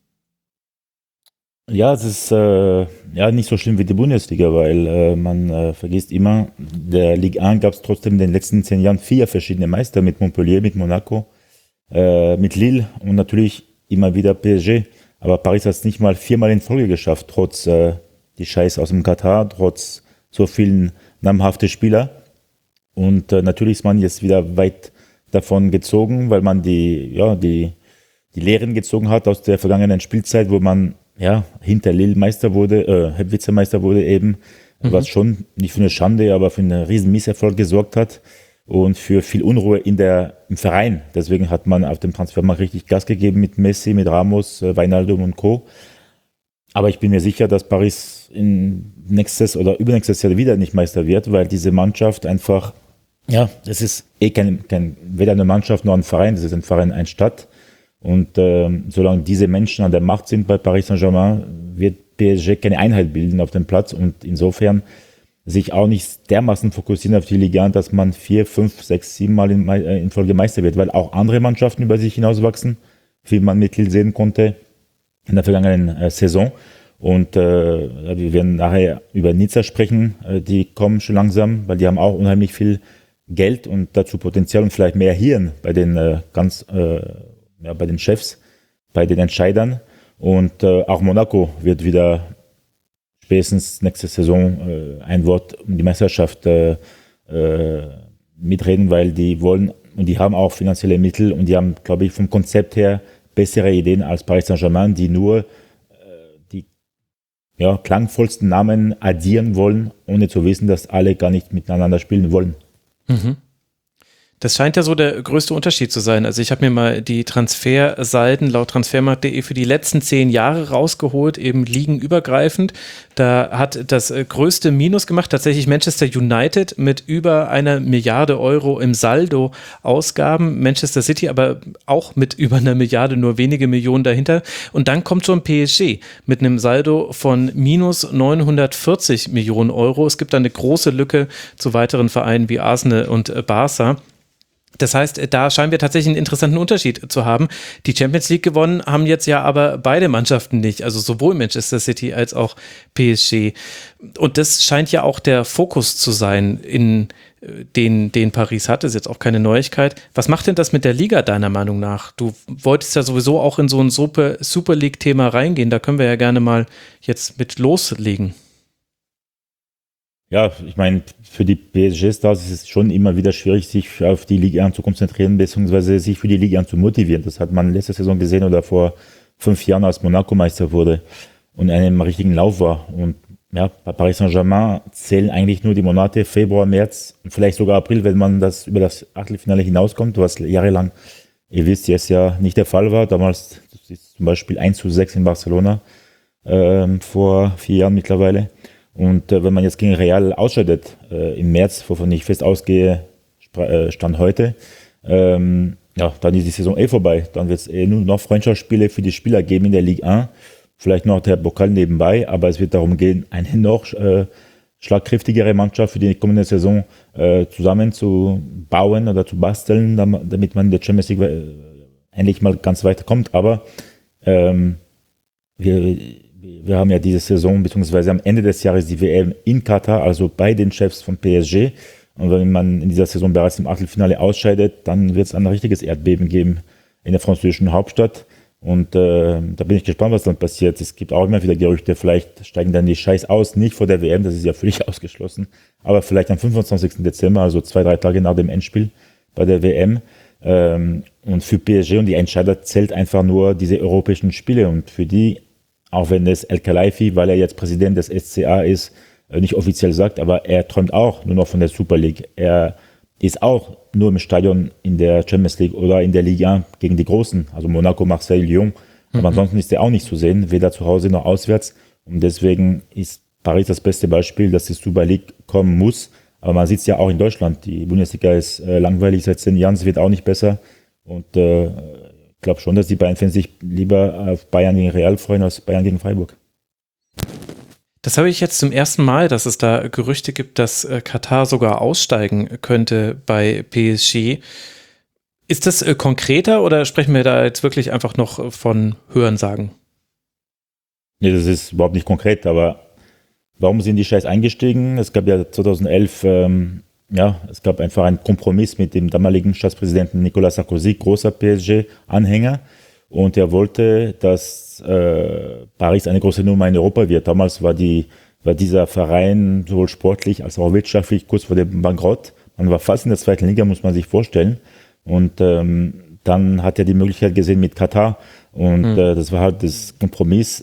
Ja, es ist nicht so schlimm wie die Bundesliga, weil man vergisst immer, der Ligue 1 gab es trotzdem in den letzten 10 Jahren 4 verschiedene Meister mit Montpellier, mit Monaco, mit Lille und natürlich immer wieder PSG. Aber Paris hat es nicht mal 4-mal in Folge geschafft, trotz die Scheiß aus dem Katar, trotz so vielen namhaften Spieler. Und natürlich ist man jetzt wieder weit davon gezogen, weil man die Lehren gezogen hat aus der vergangenen Spielzeit, wo man hinter Lille Meister wurde, Vizemeister wurde eben, was schon nicht für eine Schande, aber für einen riesen Misserfolg gesorgt hat und für viel Unruhe im Verein. Deswegen hat man auf dem Transfermarkt richtig Gas gegeben mit Messi, mit Ramos, Wijnaldum und Co. Aber ich bin mir sicher, dass Paris nächstes oder übernächstes Jahr wieder nicht Meister wird, weil diese Mannschaft einfach, das ist weder eine Mannschaft noch ein Verein, das ist ein Verein, eine Stadt. Und solange diese Menschen an der Macht sind bei Paris Saint-Germain, wird PSG keine Einheit bilden auf dem Platz und insofern sich auch nicht dermaßen fokussieren auf die Liga, dass man 4, 5, 6, 7 Mal in Folge Meister wird, weil auch andere Mannschaften über sich hinauswachsen, wie man mit Lille sehen konnte in der vergangenen Saison. Und wir werden nachher über Nizza sprechen, die kommen schon langsam, weil die haben auch unheimlich viel Geld und dazu Potenzial und vielleicht mehr Hirn bei den bei den Chefs, bei den Entscheidern. Und auch Monaco wird wieder spätestens nächste Saison ein Wort um die Meisterschaft mitreden, weil die wollen und die haben auch finanzielle Mittel und die haben, glaube ich, vom Konzept her bessere Ideen als Paris Saint-Germain, die nur klangvollsten Namen addieren wollen, ohne zu wissen, dass alle gar nicht miteinander spielen wollen. Mhm. Das scheint ja so der größte Unterschied zu sein. Also ich habe mir mal die Transfersalden laut transfermarkt.de für die letzten 10 Jahre rausgeholt, eben ligenübergreifend. Da hat das größte Minus gemacht tatsächlich Manchester United mit über 1 Milliarde Euro im Saldo-Ausgaben. Manchester City aber auch mit über 1 Milliarde, nur wenige Millionen dahinter. Und dann kommt schon PSG mit einem Saldo von minus 940 Millionen Euro. Es gibt da eine große Lücke zu weiteren Vereinen wie Arsenal und Barca. Das heißt, da scheinen wir tatsächlich einen interessanten Unterschied zu haben. Die Champions League gewonnen haben jetzt ja aber beide Mannschaften nicht, also sowohl Manchester City als auch PSG. Und das scheint ja auch der Fokus zu sein, in den Paris hat. Das ist jetzt auch keine Neuigkeit. Was macht denn das mit der Liga deiner Meinung nach? Du wolltest ja sowieso auch in so ein Super League-Thema reingehen. Da können wir ja gerne mal jetzt mit loslegen. Ja, ich meine, für die PSG-Stars ist es schon immer wieder schwierig, sich auf die Ligue 1 zu konzentrieren, beziehungsweise sich für die Ligue 1 zu motivieren. Das hat man letzte Saison gesehen oder vor 5 Jahren, als Monaco Meister wurde und in einem richtigen Lauf war. Und ja, bei Paris Saint-Germain zählen eigentlich nur die Monate Februar, März und vielleicht sogar April, wenn man das über das Achtelfinale hinauskommt, was jahrelang, ihr wisst, jetzt ja nicht der Fall war. Damals ist zum Beispiel 1:6 in Barcelona vor 4 Jahren mittlerweile. Und wenn man jetzt gegen Real ausscheidet, im März, wovon ich fest ausgehe, Stand heute, dann ist die Saison vorbei. Dann wird es nur noch Freundschaftsspiele für die Spieler geben in der Ligue 1. Vielleicht noch der Pokal nebenbei, aber es wird darum gehen, eine noch schlagkräftigere Mannschaft für die kommende Saison zusammenzubauen oder zu basteln, damit man in der Champions League endlich mal ganz weit kommt. Aber wir haben ja diese Saison, beziehungsweise am Ende des Jahres die WM in Katar, also bei den Chefs von PSG. Und wenn man in dieser Saison bereits im Achtelfinale ausscheidet, dann wird es ein richtiges Erdbeben geben in der französischen Hauptstadt. Und da bin ich gespannt, was dann passiert. Es gibt auch immer wieder Gerüchte, vielleicht steigen dann die Scheiß aus, nicht vor der WM, das ist ja völlig ausgeschlossen, aber vielleicht am 25. Dezember, also 2-3 Tage nach dem Endspiel bei der WM. Und für PSG und die Entscheider zählt einfach nur diese europäischen Spiele. Und für die, auch wenn es El Khelaifi, weil er jetzt Präsident des SCA ist, nicht offiziell sagt, aber er träumt auch nur noch von der Super League. Er ist auch nur im Stadion in der Champions League oder in der Ligue 1 gegen die Großen, also Monaco, Marseille, Lyon. Aber ansonsten ist er auch nicht zu sehen, weder zu Hause noch auswärts. Und deswegen ist Paris das beste Beispiel, dass die Super League kommen muss. Aber man sieht es ja auch in Deutschland. Die Bundesliga ist langweilig seit 10 Jahren, es wird auch nicht besser. Und ich glaube schon, dass die Bayern-Fans sich lieber auf Bayern gegen Real freuen als Bayern gegen Freiburg. Das habe ich jetzt zum ersten Mal, dass es da Gerüchte gibt, dass Katar sogar aussteigen könnte bei PSG. Ist das konkreter oder sprechen wir da jetzt wirklich einfach noch von Hörensagen? Nee, das ist überhaupt nicht konkret, aber warum sind die Scheiß eingestiegen? Es gab ja 2011, es gab einfach einen Kompromiss mit dem damaligen Staatspräsidenten Nicolas Sarkozy, großer PSG-Anhänger. Und er wollte, dass Paris eine große Nummer in Europa wird. Damals war dieser Verein sowohl sportlich als auch wirtschaftlich kurz vor dem Bankrott. Man war fast in der zweiten Liga, muss man sich vorstellen. Und dann hat er die Möglichkeit gesehen mit Katar. Und das war halt das Kompromiss.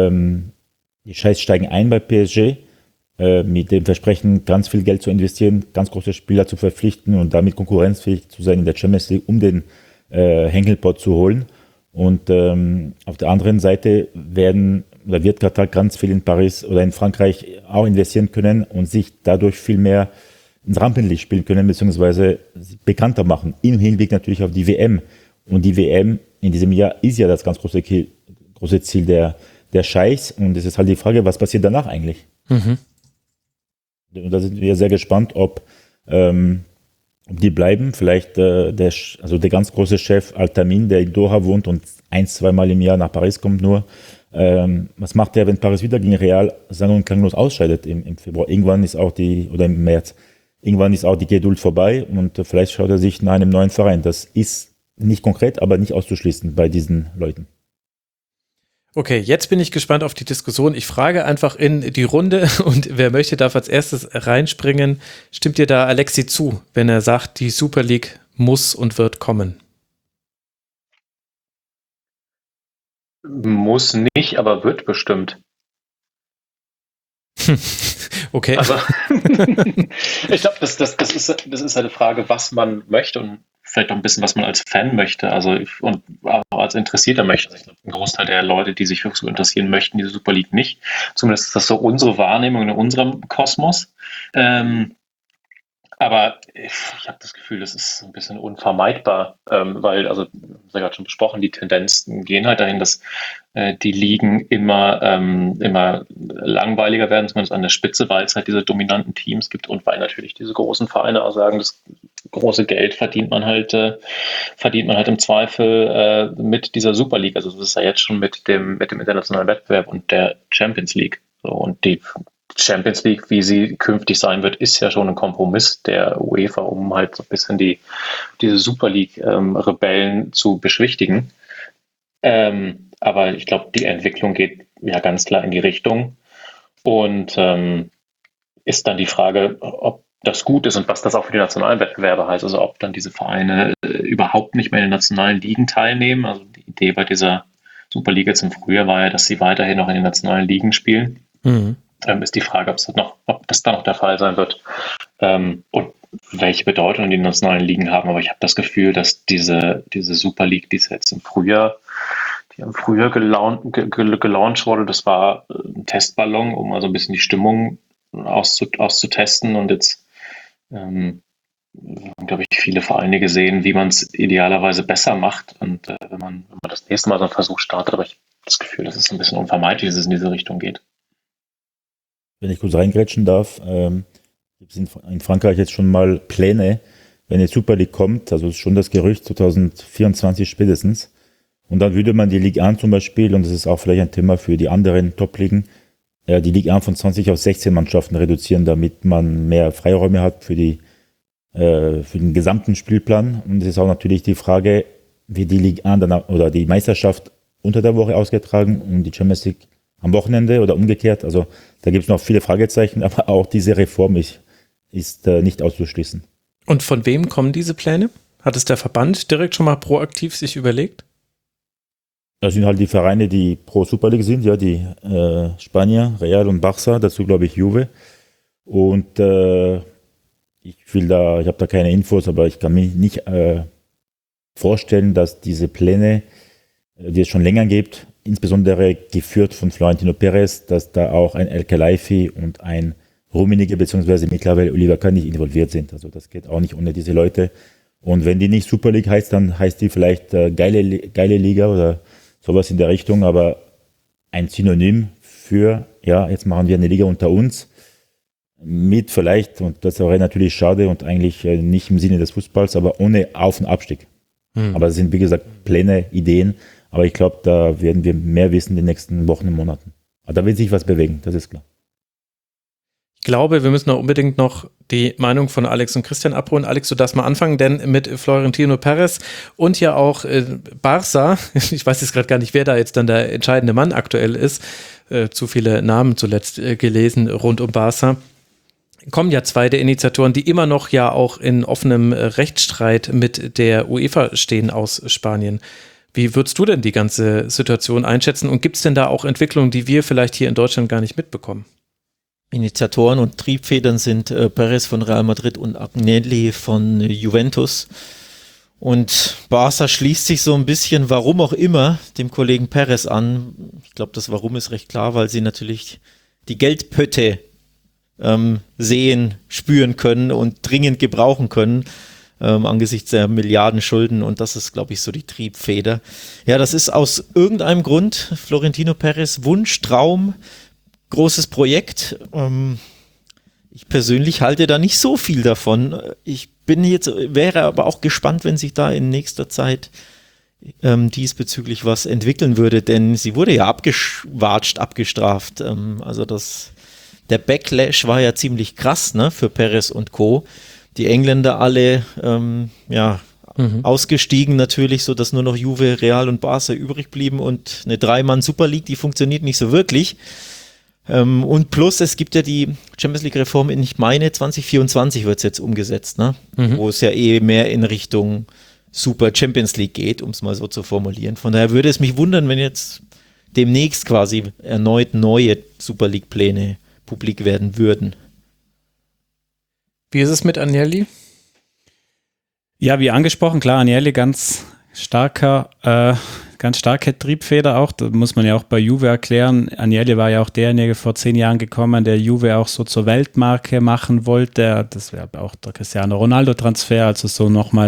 Die Scheiß steigen ein bei PSG mit dem Versprechen, ganz viel Geld zu investieren, ganz große Spieler zu verpflichten und damit konkurrenzfähig zu sein in der Champions League, um den Henkelpott zu holen. Und auf der anderen Seite wird Katar ganz viel in Paris oder in Frankreich auch investieren können und sich dadurch viel mehr ins Rampenlicht spielen können, beziehungsweise bekannter machen. Im Hinblick natürlich auf die WM. Und die WM in diesem Jahr ist ja das ganz große Ziel der Scheichs. Und es ist halt die Frage, was passiert danach eigentlich? Mhm. Und da sind wir sehr gespannt, ob die bleiben. Vielleicht der ganz große Chef Al-Tamin, der in Doha wohnt und 1-2 Mal im Jahr nach Paris kommt nur. Was macht der, wenn Paris wieder gegen Real sang- und klanglos ausscheidet im Februar? Oder im März. Irgendwann ist auch die Geduld vorbei und vielleicht schaut er sich nach einem neuen Verein. Das ist nicht konkret, aber nicht auszuschließen bei diesen Leuten. Okay, jetzt bin ich gespannt auf die Diskussion. Ich frage einfach in die Runde und wer möchte, darf als erstes reinspringen. Stimmt dir da Alexi zu, wenn er sagt, die Super League muss und wird kommen? Muss nicht, aber wird bestimmt. Okay. Also, ich glaube, das ist halt eine Frage, was man möchte und vielleicht auch ein bisschen, was man als Fan möchte, also und auch als Interessierter möchte. Also ich glaube, ein Großteil der Leute, die sich für Fußball interessieren, möchten diese Super League nicht. Zumindest ist das so unsere Wahrnehmung in unserem Kosmos. Aber ich habe das Gefühl, das ist ein bisschen unvermeidbar, weil, also, wir haben es ja gerade schon besprochen, die Tendenzen gehen halt dahin, dass die Ligen immer langweiliger werden, zumindest an der Spitze, weil es halt diese dominanten Teams gibt und weil natürlich diese großen Vereine auch sagen, das große Geld verdient man halt im Zweifel mit dieser Super League. Also das ist ja jetzt schon mit dem internationalen Wettbewerb und der Champions League. So, und die Champions League, wie sie künftig sein wird, ist ja schon ein Kompromiss der UEFA, um halt so ein bisschen diese Super League Rebellen zu beschwichtigen. Aber ich glaube, die Entwicklung geht ja ganz klar in die Richtung und ist dann die Frage, ob das gut ist und was das auch für die nationalen Wettbewerbe heißt, also ob dann diese Vereine überhaupt nicht mehr in den nationalen Ligen teilnehmen. Also die Idee bei dieser Super League jetzt im Frühjahr war ja, dass sie weiterhin noch in den nationalen Ligen spielen. Mhm. Ist die Frage, ob das dann noch der Fall sein wird und welche Bedeutung die nationalen Ligen haben. Aber ich habe das Gefühl, dass diese Super League, die jetzt im Frühjahr gelauncht wurde, das war ein Testballon, um mal so ein bisschen die Stimmung auszutesten. Und jetzt haben, glaube ich, viele Vereine gesehen, wie man es idealerweise besser macht. Und wenn man das nächste Mal so einen Versuch startet, aber ich habe das Gefühl, dass es ein bisschen unvermeidlich ist, dass es in diese Richtung geht. Wenn ich kurz reingrätschen darf, gibt es in Frankreich jetzt schon mal Pläne, wenn die Super League kommt, also ist schon das Gerücht 2024 spätestens. Und dann würde man die Ligue 1 zum Beispiel, und das ist auch vielleicht ein Thema für die anderen Top-Ligen, die Ligue 1 von 20 auf 16 Mannschaften reduzieren, damit man mehr Freiräume hat für den gesamten Spielplan. Und es ist auch natürlich die Frage, wie die Ligue 1 dann, oder die Meisterschaft unter der Woche ausgetragen und die Champions League am Wochenende oder umgekehrt. Also da gibt es noch viele Fragezeichen, aber auch diese Reform ist nicht auszuschließen. Und von wem kommen diese Pläne? Hat es der Verband direkt schon mal proaktiv sich überlegt? Das sind halt die Vereine, die pro Super League sind, ja, die Spanier, Real und Barça, dazu glaube ich Juve. Und ich habe da keine Infos, aber ich kann mir nicht vorstellen, dass diese Pläne, die es schon länger gibt, insbesondere geführt von Florentino Perez, dass da auch ein El Khelaifi und ein Rummenigge beziehungsweise mittlerweile Oliver Kahn nicht involviert sind. Also das geht auch nicht ohne diese Leute. Und wenn die nicht Super League heißt, dann heißt die vielleicht geile Liga oder sowas in der Richtung, aber ein Synonym für, ja, jetzt machen wir eine Liga unter uns mit vielleicht, und das wäre natürlich schade und eigentlich nicht im Sinne des Fußballs, aber ohne Auf- und Abstieg. Aber das sind, wie gesagt, Pläne, Ideen, aber ich glaube, da werden wir mehr wissen in den nächsten Wochen und Monaten. Aber da wird sich was bewegen, das ist klar. Ich glaube, wir müssen auch unbedingt noch die Meinung von Alex und Christian abholen. Alex, du darfst mal anfangen, denn mit Florentino Perez und ja auch Barça, ich weiß jetzt gerade gar nicht, wer da jetzt dann der entscheidende Mann aktuell ist, zu viele Namen zuletzt gelesen rund um Barça, kommen ja zwei der Initiatoren, die immer noch ja auch in offenem Rechtsstreit mit der UEFA stehen aus Spanien. Wie würdest du denn die ganze Situation einschätzen und gibt es denn da auch Entwicklungen, die wir vielleicht hier in Deutschland gar nicht mitbekommen? Initiatoren und Triebfedern sind Perez von Real Madrid und Agnelli von Juventus. Und Barca schließt sich so ein bisschen, warum auch immer, dem Kollegen Perez an. Ich glaube, das Warum ist recht klar, weil sie natürlich die Geldpötte sehen, spüren können und dringend gebrauchen können angesichts der Milliarden Schulden. Und das ist, glaube ich, so die Triebfeder. Ja, das ist aus irgendeinem Grund Florentino Perez Wunsch, Traum, großes Projekt. Ich persönlich halte da nicht so viel davon. Wäre aber auch gespannt, wenn sich da in nächster Zeit diesbezüglich was entwickeln würde, denn sie wurde ja abgestraft. Also der Backlash war ja ziemlich krass, ne, für Perez und Co. Die Engländer alle ausgestiegen natürlich, sodass nur noch Juve, Real und Barca übrig blieben und eine 3-Mann-Super League, die funktioniert nicht so wirklich. Und plus, es gibt ja die Champions League-Reform ich meine 2024 wird es jetzt umgesetzt, ne? Wo es ja mehr in Richtung Super Champions League geht, um es mal so zu formulieren. Von daher würde es mich wundern, wenn jetzt demnächst quasi erneut neue Super League-Pläne publik werden würden. Wie ist es mit Agnelli? Ja, wie angesprochen, klar, Agnelli ganz starke Triebfeder auch. Da muss man ja auch bei Juve erklären. Agnelli war ja auch derjenige vor 10 Jahren gekommen, der Juve auch so zur Weltmarke machen wollte. Das wäre auch der Cristiano Ronaldo-Transfer, also so nochmal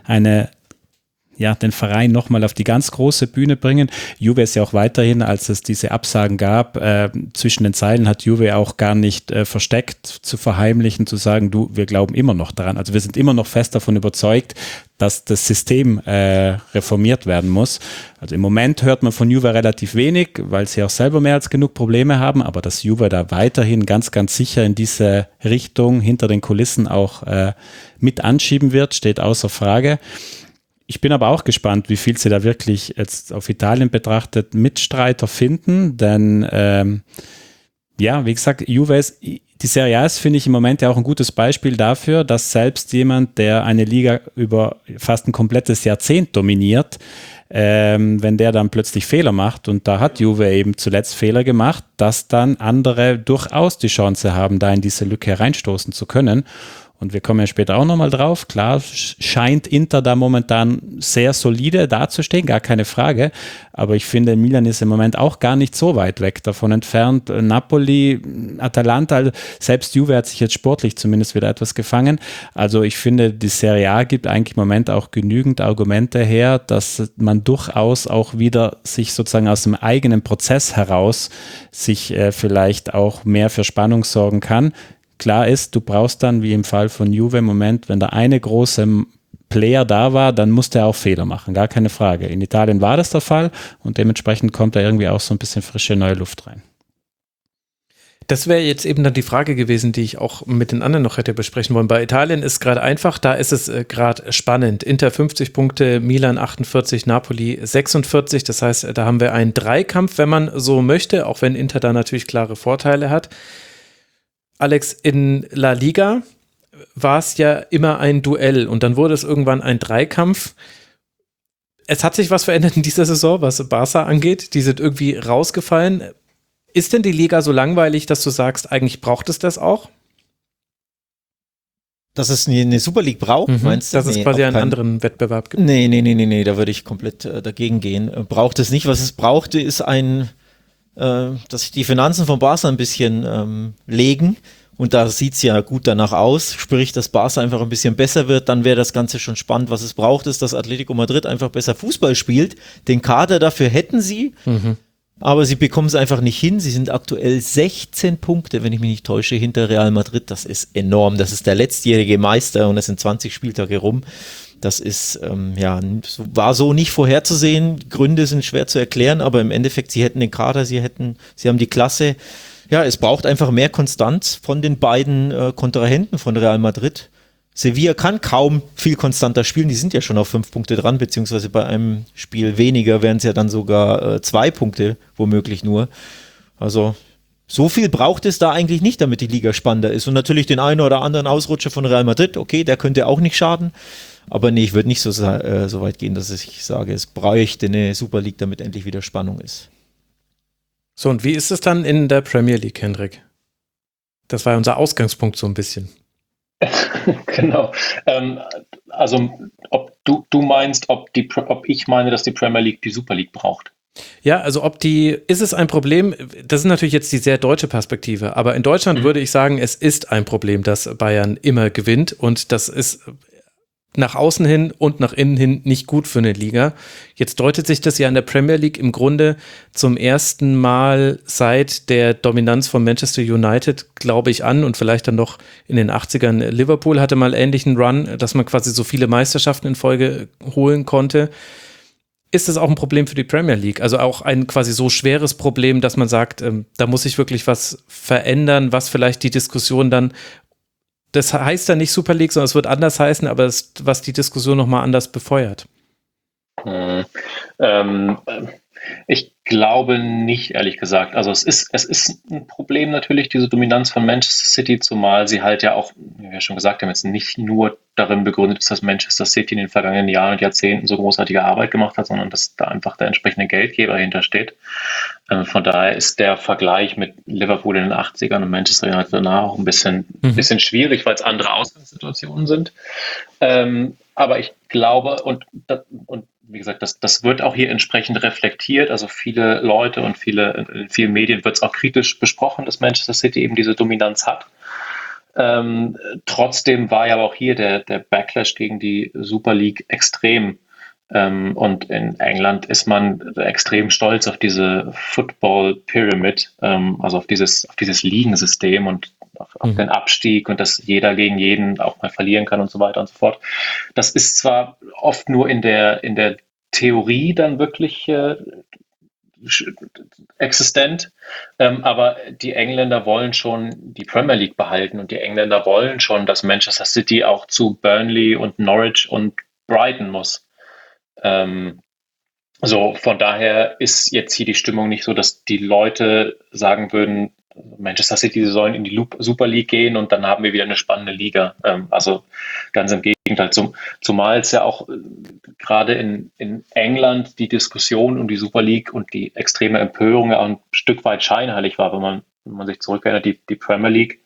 den Verein nochmal auf die ganz große Bühne bringen. Juve ist ja auch weiterhin, als es diese Absagen gab, zwischen den Zeilen hat Juve auch gar nicht versteckt zu verheimlichen, zu sagen, wir glauben immer noch daran. Also wir sind immer noch fest davon überzeugt, dass das System reformiert werden muss. Also im Moment hört man von Juve relativ wenig, weil sie auch selber mehr als genug Probleme haben, aber dass Juve da weiterhin ganz, ganz sicher in diese Richtung hinter den Kulissen auch mit anschieben wird, steht außer Frage. Ich bin aber auch gespannt, wie viel sie da wirklich jetzt auf Italien betrachtet Mitstreiter finden, denn wie gesagt, die Serie A ist, finde ich, im Moment ja auch ein gutes Beispiel dafür, dass selbst jemand, der eine Liga über fast ein komplettes Jahrzehnt dominiert, wenn der dann plötzlich Fehler macht, und da hat Juve eben zuletzt Fehler gemacht, dass dann andere durchaus die Chance haben, da in diese Lücke reinstoßen zu können. Und wir kommen ja später auch nochmal drauf. Klar, scheint Inter da momentan sehr solide dazustehen, gar keine Frage. Aber ich finde, Milan ist im Moment auch gar nicht so weit weg davon entfernt. Napoli, Atalanta, also selbst Juve hat sich jetzt sportlich zumindest wieder etwas gefangen. Also ich finde, die Serie A gibt eigentlich im Moment auch genügend Argumente her, dass man durchaus auch wieder sich sozusagen aus dem eigenen Prozess heraus sich vielleicht auch mehr für Spannung sorgen kann. Klar ist, du brauchst dann, wie im Fall von Juve im Moment, wenn da eine große Player da war, dann musste er auch Fehler machen, gar keine Frage. In Italien war das der Fall und dementsprechend kommt da irgendwie auch so ein bisschen frische neue Luft rein. Das wäre jetzt eben dann die Frage gewesen, die ich auch mit den anderen noch hätte besprechen wollen. Bei Italien ist gerade einfach, da ist es gerade spannend. Inter 50 Punkte, Milan 48, Napoli 46. Das heißt, da haben wir einen Dreikampf, wenn man so möchte, auch wenn Inter da natürlich klare Vorteile hat. Alex, in La Liga war es ja immer ein Duell und dann wurde es irgendwann ein Dreikampf. Es hat sich was verändert in dieser Saison, was Barca angeht. Die sind irgendwie rausgefallen. Ist denn die Liga so langweilig, dass du sagst, eigentlich braucht es das auch? Dass es eine Super League braucht, meinst du? Dass es quasi einen anderen Wettbewerb gibt? Nee, da würde ich komplett dagegen gehen. Braucht es nicht. Was es brauchte, ist dass sich die Finanzen von Barca ein bisschen legen, und da sieht es ja gut danach aus, sprich, dass Barca einfach ein bisschen besser wird, dann wäre das Ganze schon spannend. Was es braucht, ist, dass Atletico Madrid einfach besser Fußball spielt. Den Kader dafür hätten sie, aber sie bekommen es einfach nicht hin. Sie sind aktuell 16 Punkte, wenn ich mich nicht täusche, hinter Real Madrid. Das ist enorm. Das ist der letztjährige Meister und es sind 20 Spieltage rum. Das ist, war so nicht vorherzusehen. Gründe sind schwer zu erklären, aber im Endeffekt, sie hätten den Kader, sie haben die Klasse. Ja, es braucht einfach mehr Konstanz von den beiden Kontrahenten von Real Madrid. Sevilla kann kaum viel konstanter spielen. Die sind ja schon auf 5 Punkte dran, beziehungsweise bei einem Spiel weniger wären es ja dann sogar 2 Punkte, womöglich nur. Also so viel braucht es da eigentlich nicht, damit die Liga spannender ist. Und natürlich den einen oder anderen Ausrutscher von Real Madrid, okay, der könnte auch nicht schaden. Aber nee, ich würde nicht so weit gehen, dass ich sage, es bräuchte eine Super League, damit endlich wieder Spannung ist. So, und wie ist es dann in der Premier League, Hendrik? Das war unser Ausgangspunkt so ein bisschen. Genau. Also ob du meinst, ob ich meine, dass die Premier League die Super League braucht. Ja, also ist es ein Problem, das ist natürlich jetzt die sehr deutsche Perspektive, aber in Deutschland würde ich sagen, es ist ein Problem, dass Bayern immer gewinnt, und das ist nach außen hin und nach innen hin nicht gut für eine Liga. Jetzt deutet sich das ja in der Premier League im Grunde zum ersten Mal seit der Dominanz von Manchester United, glaube ich, an, und vielleicht dann noch in den 80ern. Liverpool hatte mal ähnlichen Run, dass man quasi so viele Meisterschaften in Folge holen konnte. Ist das auch ein Problem für die Premier League? Also auch ein quasi so schweres Problem, dass man sagt, da muss sich wirklich was verändern, was vielleicht die Diskussion dann, das heißt dann nicht Super League, sondern es wird anders heißen, aber was die Diskussion nochmal anders befeuert. Ich glaube nicht, ehrlich gesagt. Also es ist ein Problem natürlich, diese Dominanz von Manchester City, zumal sie halt ja auch, wie wir schon gesagt haben, jetzt nicht nur darin begründet ist, dass Manchester City in den vergangenen Jahren und Jahrzehnten so großartige Arbeit gemacht hat, sondern dass da einfach der entsprechende Geldgeber hintersteht. Von daher ist der Vergleich mit Liverpool in den 80ern und Manchester United danach auch ein bisschen schwierig, weil es andere Ausgangssituationen sind. Aber ich glaube, und wie gesagt, das wird auch hier entsprechend reflektiert. Also viele Leute und in vielen Medien wird es auch kritisch besprochen, dass Manchester City eben diese Dominanz hat. Trotzdem war ja aber auch hier der Backlash gegen die Super League extrem. Und in England ist man extrem stolz auf diese Football Pyramid, also auf dieses Ligensystem und auf den Abstieg und dass jeder gegen jeden auch mal verlieren kann und so weiter und so fort. Das ist zwar oft nur in der Theorie dann wirklich existent, aber die Engländer wollen schon die Premier League behalten und die Engländer wollen schon, dass Manchester City auch zu Burnley und Norwich und Brighton muss. So, von daher ist jetzt hier die Stimmung nicht so, dass die Leute sagen würden, Manchester City, sie sollen in die Super League gehen und dann haben wir wieder eine spannende Liga. Also ganz im Gegenteil, zumal es ja auch gerade in England die Diskussion um die Super League und die extreme Empörung ja auch ein Stück weit scheinheilig war, wenn man sich zurückerinnert, die Premier League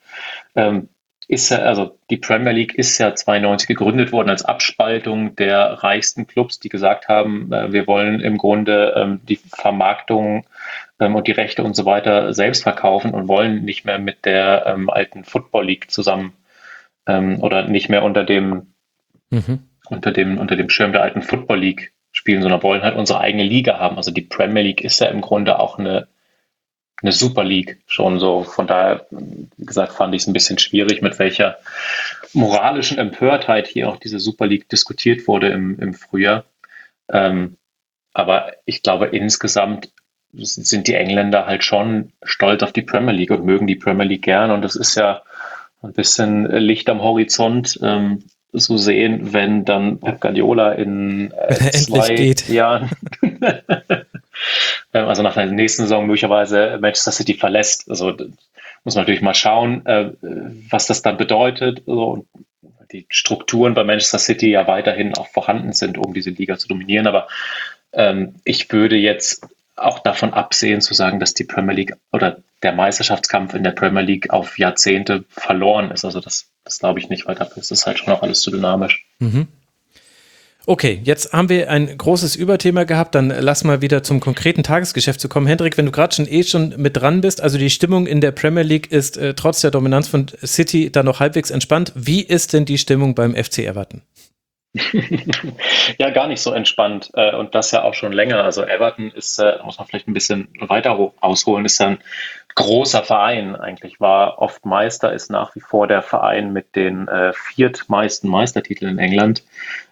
die Premier League ist ja 92 gegründet worden als Abspaltung der reichsten Clubs, die gesagt haben, wir wollen im Grunde die Vermarktung und die Rechte und so weiter selbst verkaufen und wollen nicht mehr mit der alten Football League zusammen oder nicht mehr unter dem Schirm der alten Football League spielen, sondern wollen halt unsere eigene Liga haben. Also die Premier League ist ja im Grunde auch eine Super League schon so. Von daher, wie gesagt, fand ich es ein bisschen schwierig, mit welcher moralischen Empörtheit hier auch diese Super League diskutiert wurde im Frühjahr. Aber ich glaube, insgesamt sind die Engländer halt schon stolz auf die Premier League und mögen die Premier League gern. Und das ist ja ein bisschen Licht am Horizont zu sehen, wenn dann Pep Guardiola in 2 Jahren also nach der nächsten Saison möglicherweise Manchester City verlässt. Also muss man natürlich mal schauen, was das dann bedeutet. Also, die Strukturen bei Manchester City ja weiterhin auch vorhanden sind, um diese Liga zu dominieren. Aber ich würde jetzt auch davon absehen zu sagen, dass die Premier League oder der Meisterschaftskampf in der Premier League auf Jahrzehnte verloren ist. Also das glaube ich nicht, weil dafür ist es halt schon auch alles zu dynamisch. Mhm. Okay, jetzt haben wir ein großes Überthema gehabt, dann lass mal wieder zum konkreten Tagesgeschäft zu kommen. Hendrik, wenn du gerade schon mit dran bist, also die Stimmung in der Premier League ist trotz der Dominanz von City dann noch halbwegs entspannt. Wie ist denn die Stimmung beim FC Everton? Ja, gar nicht so entspannt und das ja auch schon länger. Also Everton ist, muss man vielleicht ein bisschen weiter ausholen, ist ja ein großer Verein eigentlich, war oft Meister, ist nach wie vor der Verein mit den viertmeisten Meistertiteln in England.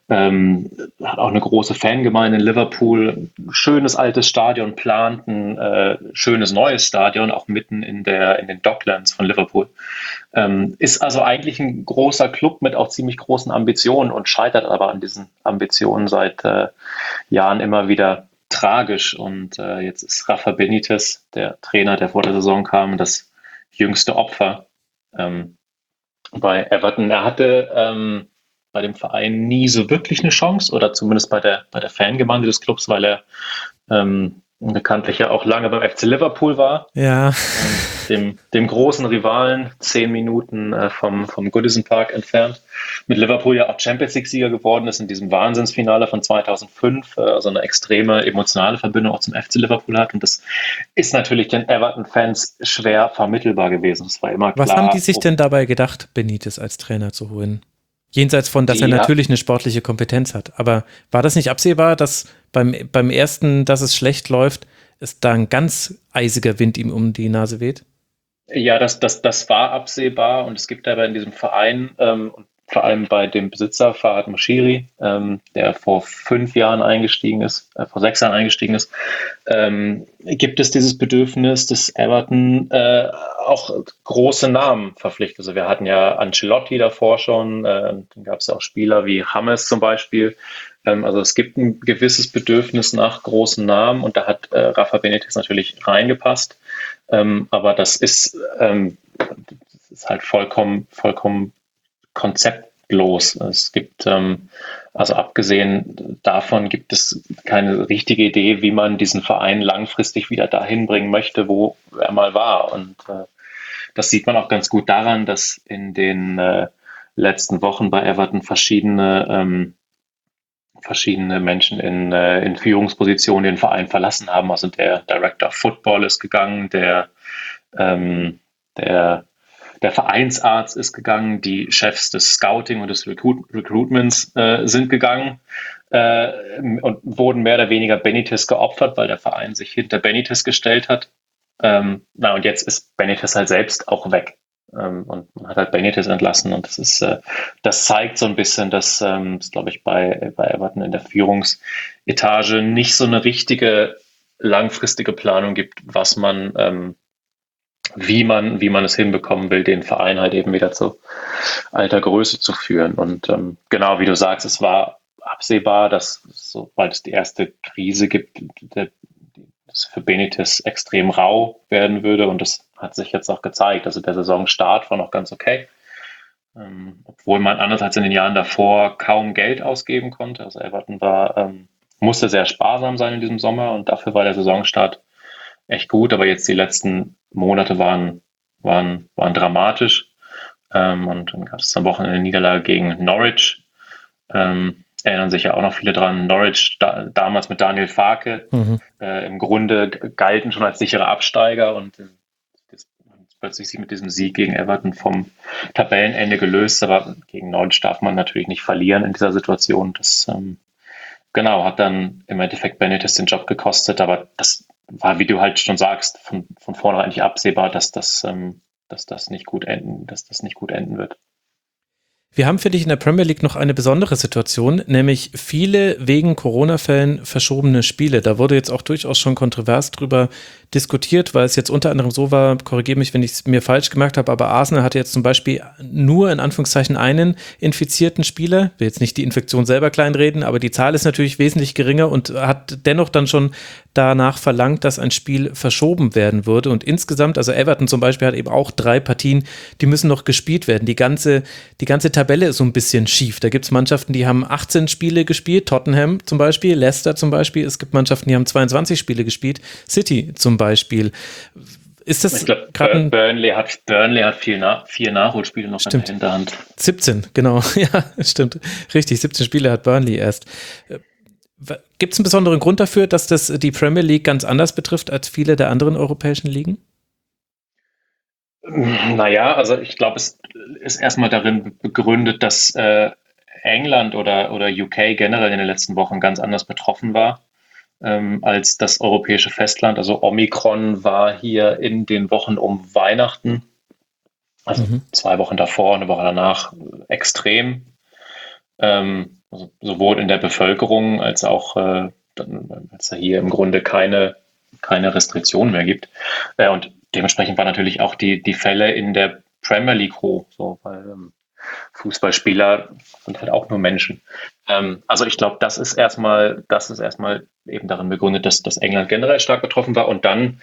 Hat auch eine große Fangemeinde in Liverpool, schönes altes Stadion, plant ein schönes neues Stadion, auch mitten in den Docklands von Liverpool. Ist also eigentlich ein großer Club mit auch ziemlich großen Ambitionen und scheitert aber an diesen Ambitionen seit Jahren immer wieder tragisch. Und jetzt ist Rafa Benitez, der Trainer, der vor der Saison kam, das jüngste Opfer bei Everton. Er hatte bei dem Verein nie so wirklich eine Chance oder zumindest bei der Fangemeinde des Clubs, weil er bekanntlich ja auch lange beim FC Liverpool war. Ja. Dem großen Rivalen, 10 Minuten vom Goodison Park entfernt. Mit Liverpool ja auch Champions League-Sieger geworden ist in diesem Wahnsinnsfinale von 2005, also eine extreme emotionale Verbindung auch zum FC Liverpool hat. Und das ist natürlich den Everton-Fans schwer vermittelbar gewesen. Das war immer klar. Was haben die sich denn dabei gedacht, Benitez als Trainer zu holen? Jenseits von, dass er natürlich eine sportliche Kompetenz hat. Aber war das nicht absehbar, dass beim ersten, dass es schlecht läuft, es da ein ganz eisiger Wind ihm um die Nase weht? Ja, das war absehbar und es gibt aber in diesem Verein und vor allem bei dem Besitzer Farhad Moshiri, der vor 5 Jahren eingestiegen ist, vor 6 Jahren eingestiegen ist, gibt es dieses Bedürfnis, dass Everton auch große Namen verpflichtet. Also wir hatten ja Ancelotti davor schon, dann gab es ja auch Spieler wie James zum Beispiel, Also es gibt ein gewisses Bedürfnis nach großen Namen und da hat Rafa Benitez natürlich reingepasst. Aber das ist halt vollkommen konzeptlos. Es gibt, also abgesehen davon gibt es keine richtige Idee, wie man diesen Verein langfristig wieder dahin bringen möchte, wo er mal war. Und das sieht man auch ganz gut daran, dass in den letzten Wochen bei Everton verschiedene Menschen in Führungspositionen den Verein verlassen haben. Also der Director of Football ist gegangen, der Vereinsarzt ist gegangen, die Chefs des Scouting und des Recruitments sind gegangen und wurden mehr oder weniger Benitez geopfert, weil der Verein sich hinter Benitez gestellt hat. Und jetzt ist Benitez halt selbst auch weg. Und man hat halt Benitez entlassen und das zeigt so ein bisschen, dass es, glaube ich, bei Everton in der Führungsetage nicht so eine richtige langfristige Planung gibt, wie man es hinbekommen will, den Verein halt eben wieder zu alter Größe zu führen. Und genau wie du sagst, es war absehbar, dass sobald es die erste Krise gibt, das für Benitez extrem rau werden würde. Und das hat sich jetzt auch gezeigt. Also der Saisonstart war noch ganz okay. Obwohl man anders als in den Jahren davor kaum Geld ausgeben konnte. Also Everton musste sehr sparsam sein in diesem Sommer und dafür war der Saisonstart echt gut. Aber jetzt die letzten Monate waren dramatisch. Und dann gab es am Wochenende eine Niederlage gegen Norwich. Erinnern sich ja auch noch viele dran. Norwich damals mit Daniel Farke im Grunde galten schon als sichere Absteiger und plötzlich sich mit diesem Sieg gegen Everton vom Tabellenende gelöst. Aber gegen Norwich darf man natürlich nicht verlieren in dieser Situation. Das hat dann im Endeffekt Benitez den Job gekostet. Aber das war, wie du halt schon sagst, von vornherein eigentlich absehbar, dass das nicht gut enden wird. Wir haben für dich in der Premier League noch eine besondere Situation, nämlich viele wegen Corona-Fällen verschobene Spiele. Da wurde jetzt auch durchaus schon kontrovers drüber diskutiert, weil es jetzt unter anderem so war, korrigiere mich, wenn ich es mir falsch gemerkt habe, aber Arsenal hatte jetzt zum Beispiel nur in Anführungszeichen einen infizierten Spieler, will jetzt nicht die Infektion selber kleinreden, aber die Zahl ist natürlich wesentlich geringer und hat dennoch dann schon danach verlangt, dass ein Spiel verschoben werden würde und insgesamt, also Everton zum Beispiel hat eben auch 3 Partien, die müssen noch gespielt werden. Die ganze Tabelle ist so ein bisschen schief. Da gibt es Mannschaften, die haben 18 Spiele gespielt, Tottenham zum Beispiel, Leicester zum Beispiel. Es gibt Mannschaften, die haben 22 Spiele gespielt, City zum Beispiel. Ist das gerade Burnley hat 4 Nachholspiele noch in der Hinterhand. 17, genau. Ja, stimmt. Richtig, 17 Spiele hat Burnley erst. Gibt es einen besonderen Grund dafür, dass das die Premier League ganz anders betrifft als viele der anderen europäischen Ligen? Naja, also ich glaube, es ist erstmal darin begründet, dass England oder UK generell in den letzten Wochen ganz anders betroffen war als das europäische Festland. Also Omikron war hier in den Wochen um Weihnachten, also 2 Wochen davor, eine Woche danach, extrem. Also sowohl in der Bevölkerung als auch, als es hier im Grunde keine Restriktionen mehr gibt. Und dementsprechend waren natürlich auch die Fälle in der Premier League hoch, so, weil Fußballspieler sind halt auch nur Menschen. Also ich glaube, das ist erstmal eben darin begründet, dass England generell stark betroffen war. Und dann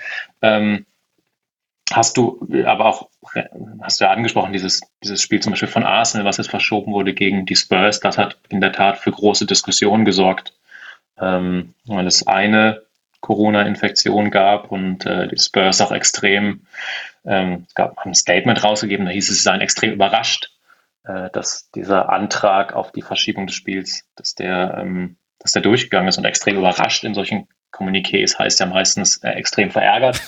hast du ja angesprochen, dieses Spiel zum Beispiel von Arsenal, was jetzt verschoben wurde gegen die Spurs, das hat in der Tat für große Diskussionen gesorgt, weil es eine Corona-Infektion gab und die Spurs auch extrem, haben ein Statement rausgegeben, da hieß es, sie seien extrem überrascht, dass dieser Antrag auf die Verschiebung des Spiels, dass der durchgegangen ist und extrem überrascht in solchen Kommuniqués heißt ja meistens extrem verärgert.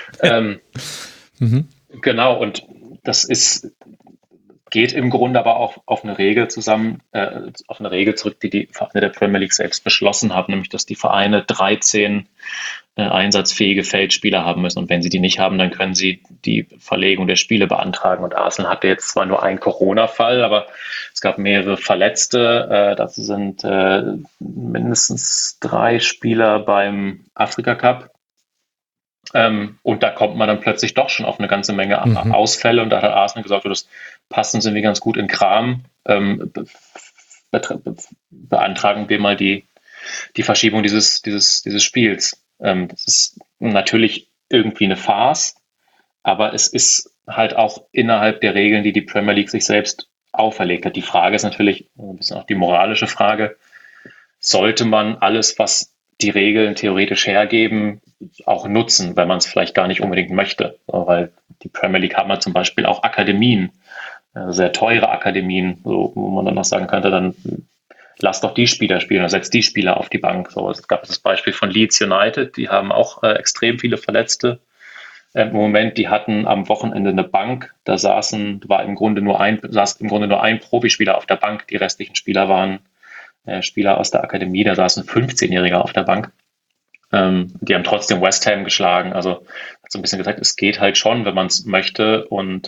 Genau, und das geht im Grunde aber auch auf eine Regel zurück, die Vereine der Premier League selbst beschlossen haben, nämlich dass die Vereine 13 einsatzfähige Feldspieler haben müssen. Und wenn sie die nicht haben, dann können sie die Verlegung der Spiele beantragen. Und Arsenal hatte jetzt zwar nur einen Corona-Fall, aber es gab mehrere Verletzte. Das sind mindestens 3 Spieler beim Afrika Cup. Und da kommt man dann plötzlich doch schon auf eine ganze Menge Ausfälle. Und da hat Arsenal gesagt, das passen sie mir ganz gut in Kram. beantragen wir mal die Verschiebung dieses Spiels. Das ist natürlich irgendwie eine Farce, aber es ist halt auch innerhalb der Regeln, die Premier League sich selbst auferlegt hat. Die Frage ist natürlich ein bisschen auch die moralische Frage: Sollte man alles, was die Regeln theoretisch hergeben, auch nutzen, wenn man es vielleicht gar nicht unbedingt möchte? Weil die Premier League hat man zum Beispiel auch Akademien, sehr teure Akademien, so, wo man dann noch sagen könnte, dann lass doch die Spieler spielen oder setz die Spieler auf die Bank. So, es gab das Beispiel von Leeds United, die haben auch extrem viele Verletzte. Im Moment, die hatten am Wochenende eine Bank, da saß im Grunde nur ein Profispieler auf der Bank, die restlichen Spieler waren Spieler aus der Akademie, da saß ein 15-Jähriger auf der Bank. Die haben trotzdem West Ham geschlagen. Also hat so ein bisschen gesagt, es geht halt schon, wenn man es möchte. Und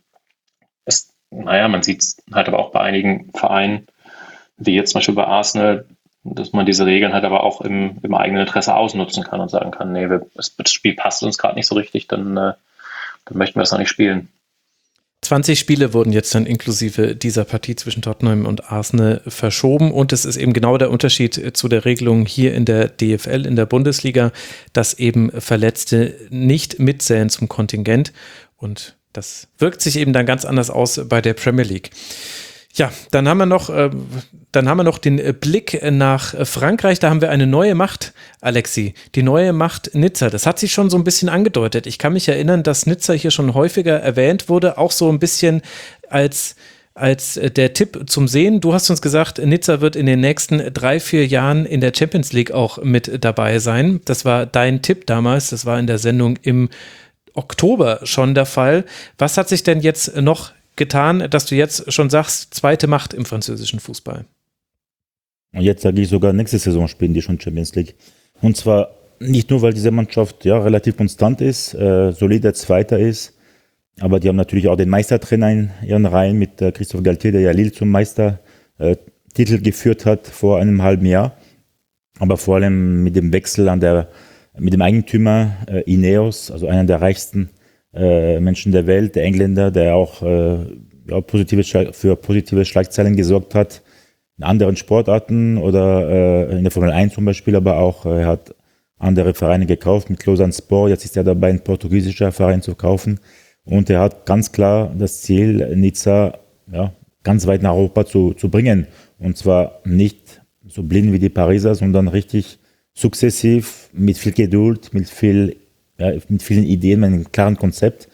man sieht es halt aber auch bei einigen Vereinen, wie jetzt zum Beispiel bei Arsenal, dass man diese Regeln halt aber auch im eigenen Interesse ausnutzen kann und sagen kann, nee, das Spiel passt uns gerade nicht so richtig, dann möchten wir es noch nicht spielen. 20 Spiele wurden jetzt dann inklusive dieser Partie zwischen Tottenham und Arsenal verschoben, und es ist eben genau der Unterschied zu der Regelung hier in der DFL, in der Bundesliga, dass eben Verletzte nicht mitzählen zum Kontingent, und das wirkt sich eben dann ganz anders aus bei der Premier League. Ja, dann haben wir noch den Blick nach Frankreich. Da haben wir eine neue Macht, Alexi, die neue Macht Nizza. Das hat sich schon so ein bisschen angedeutet. Ich kann mich erinnern, dass Nizza hier schon häufiger erwähnt wurde, auch so ein bisschen als der Tipp zum Sehen. Du hast uns gesagt, Nizza wird in den nächsten 3-4 Jahren in der Champions League auch mit dabei sein. Das war dein Tipp damals. Das war in der Sendung im Oktober schon der Fall. Was hat sich denn jetzt noch getan, dass du jetzt schon sagst, zweite Macht im französischen Fußball? Und jetzt sage ich sogar, nächste Saison spielen die schon Champions League. Und zwar nicht nur, weil diese Mannschaft ja relativ konstant ist, solider Zweiter ist, aber die haben natürlich auch den Meistertrainer in ihren Reihen mit Christophe Galtier, der ja Lille zum Meistertitel geführt hat vor einem halben Jahr. Aber vor allem mit dem Wechsel mit dem Eigentümer Ineos, also einer der reichsten Menschen der Welt, der Engländer, der auch für positive Schlagzeilen gesorgt hat, in anderen Sportarten oder in der Formel 1 zum Beispiel, aber auch er hat andere Vereine gekauft mit Lausanne Sport. Jetzt ist er dabei, einen portugiesischen Verein zu kaufen, und er hat ganz klar das Ziel, Nizza ganz weit nach Europa zu bringen, und zwar nicht so blind wie die Pariser, sondern richtig sukzessiv, mit viel Geduld, mit vielen Ideen, mit einem klaren Konzept.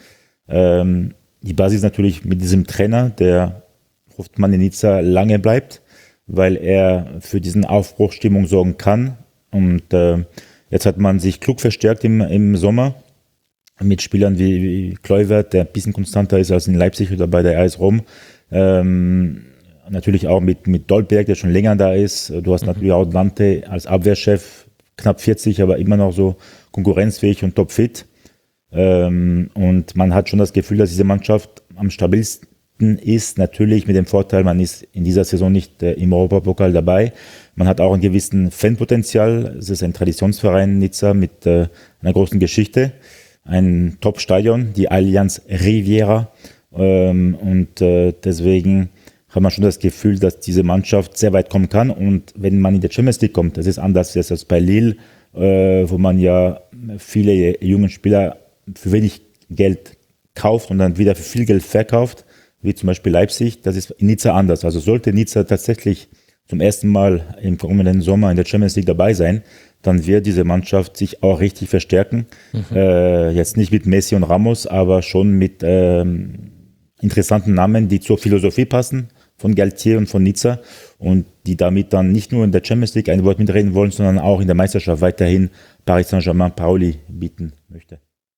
Die Basis natürlich mit diesem Trainer, der, hofft man, in Nizza lange bleibt, weil er für diesen Aufbruchsstimmung sorgen kann. Und jetzt hat man sich klug verstärkt im Sommer mit Spielern wie Kluivert, der ein bisschen konstanter ist als in Leipzig oder bei der AS Rom. Natürlich auch mit Dolberg, der schon länger da ist. Du hast natürlich auch Dante als Abwehrchef, knapp 40, aber immer noch so konkurrenzfähig und topfit. Und man hat schon das Gefühl, dass diese Mannschaft am stabilsten ist. Natürlich mit dem Vorteil, man ist in dieser Saison nicht im Europapokal dabei. Man hat auch ein gewissen Fanpotenzial. Es ist ein Traditionsverein Nizza mit einer großen Geschichte. Ein Top-Stadion, die Allianz Riviera. Deswegen hat man schon das Gefühl, dass diese Mannschaft sehr weit kommen kann. Und wenn man in der Champions League kommt, das ist anders als bei Lille, wo man ja viele junge Spieler für wenig Geld kauft und dann wieder für viel Geld verkauft, wie zum Beispiel Leipzig. Das ist in Nizza anders. Also sollte Nizza tatsächlich zum ersten Mal im kommenden Sommer in der Champions League dabei sein, dann wird diese Mannschaft sich auch richtig verstärken. Jetzt nicht mit Messi und Ramos, aber schon mit interessanten Namen, die zur Philosophie passen von Galtier und von Nizza, und die damit dann nicht nur in der Champions League ein Wort mitreden wollen, sondern auch in der Meisterschaft weiterhin Paris Saint-Germain Pauli bieten möchte.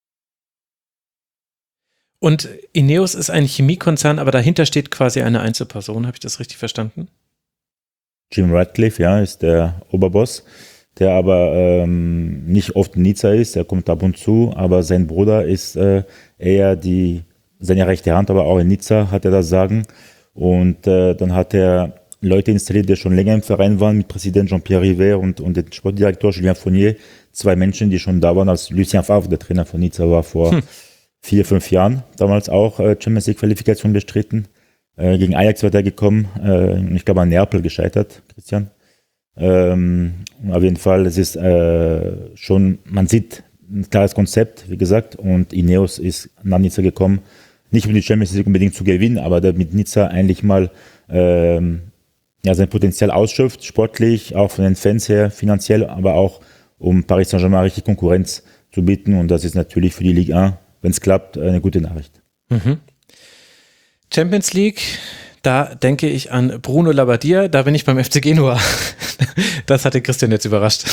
Und Ineos ist ein Chemiekonzern, aber dahinter steht quasi eine Einzelperson. Habe ich das richtig verstanden? Jim Ratcliffe, ja, ist der Oberboss, der aber nicht oft in Nizza ist. Er kommt ab und zu, aber sein Bruder ist eher seine rechte Hand, aber auch in Nizza hat er das Sagen. Und dann hat er Leute installiert, die schon länger im Verein waren, mit Präsident Jean-Pierre Rivet und dem Sportdirektor Julien Fournier. 2 Menschen, die schon da waren, als Lucien Favre, der Trainer von Nizza war, vor 4-5 Jahren. Damals auch Champions League Qualifikation bestritten. gegen Ajax weitergekommen. Ich glaube an Neapel gescheitert, Christian. Auf jeden Fall, es ist schon, man sieht ein klares Konzept, wie gesagt, und Ineos ist nach Nizza gekommen, nicht um die Champions League unbedingt zu gewinnen, aber damit Nizza eigentlich mal sein Potenzial ausschöpft, sportlich, auch von den Fans her, finanziell, aber auch um Paris Saint-Germain richtig Konkurrenz zu bieten, und das ist natürlich für die Ligue 1, wenn es klappt, eine gute Nachricht. Mhm. Champions League, da denke ich an Bruno Labbadia, da bin ich beim FC Genua. Das hatte Christian jetzt überrascht.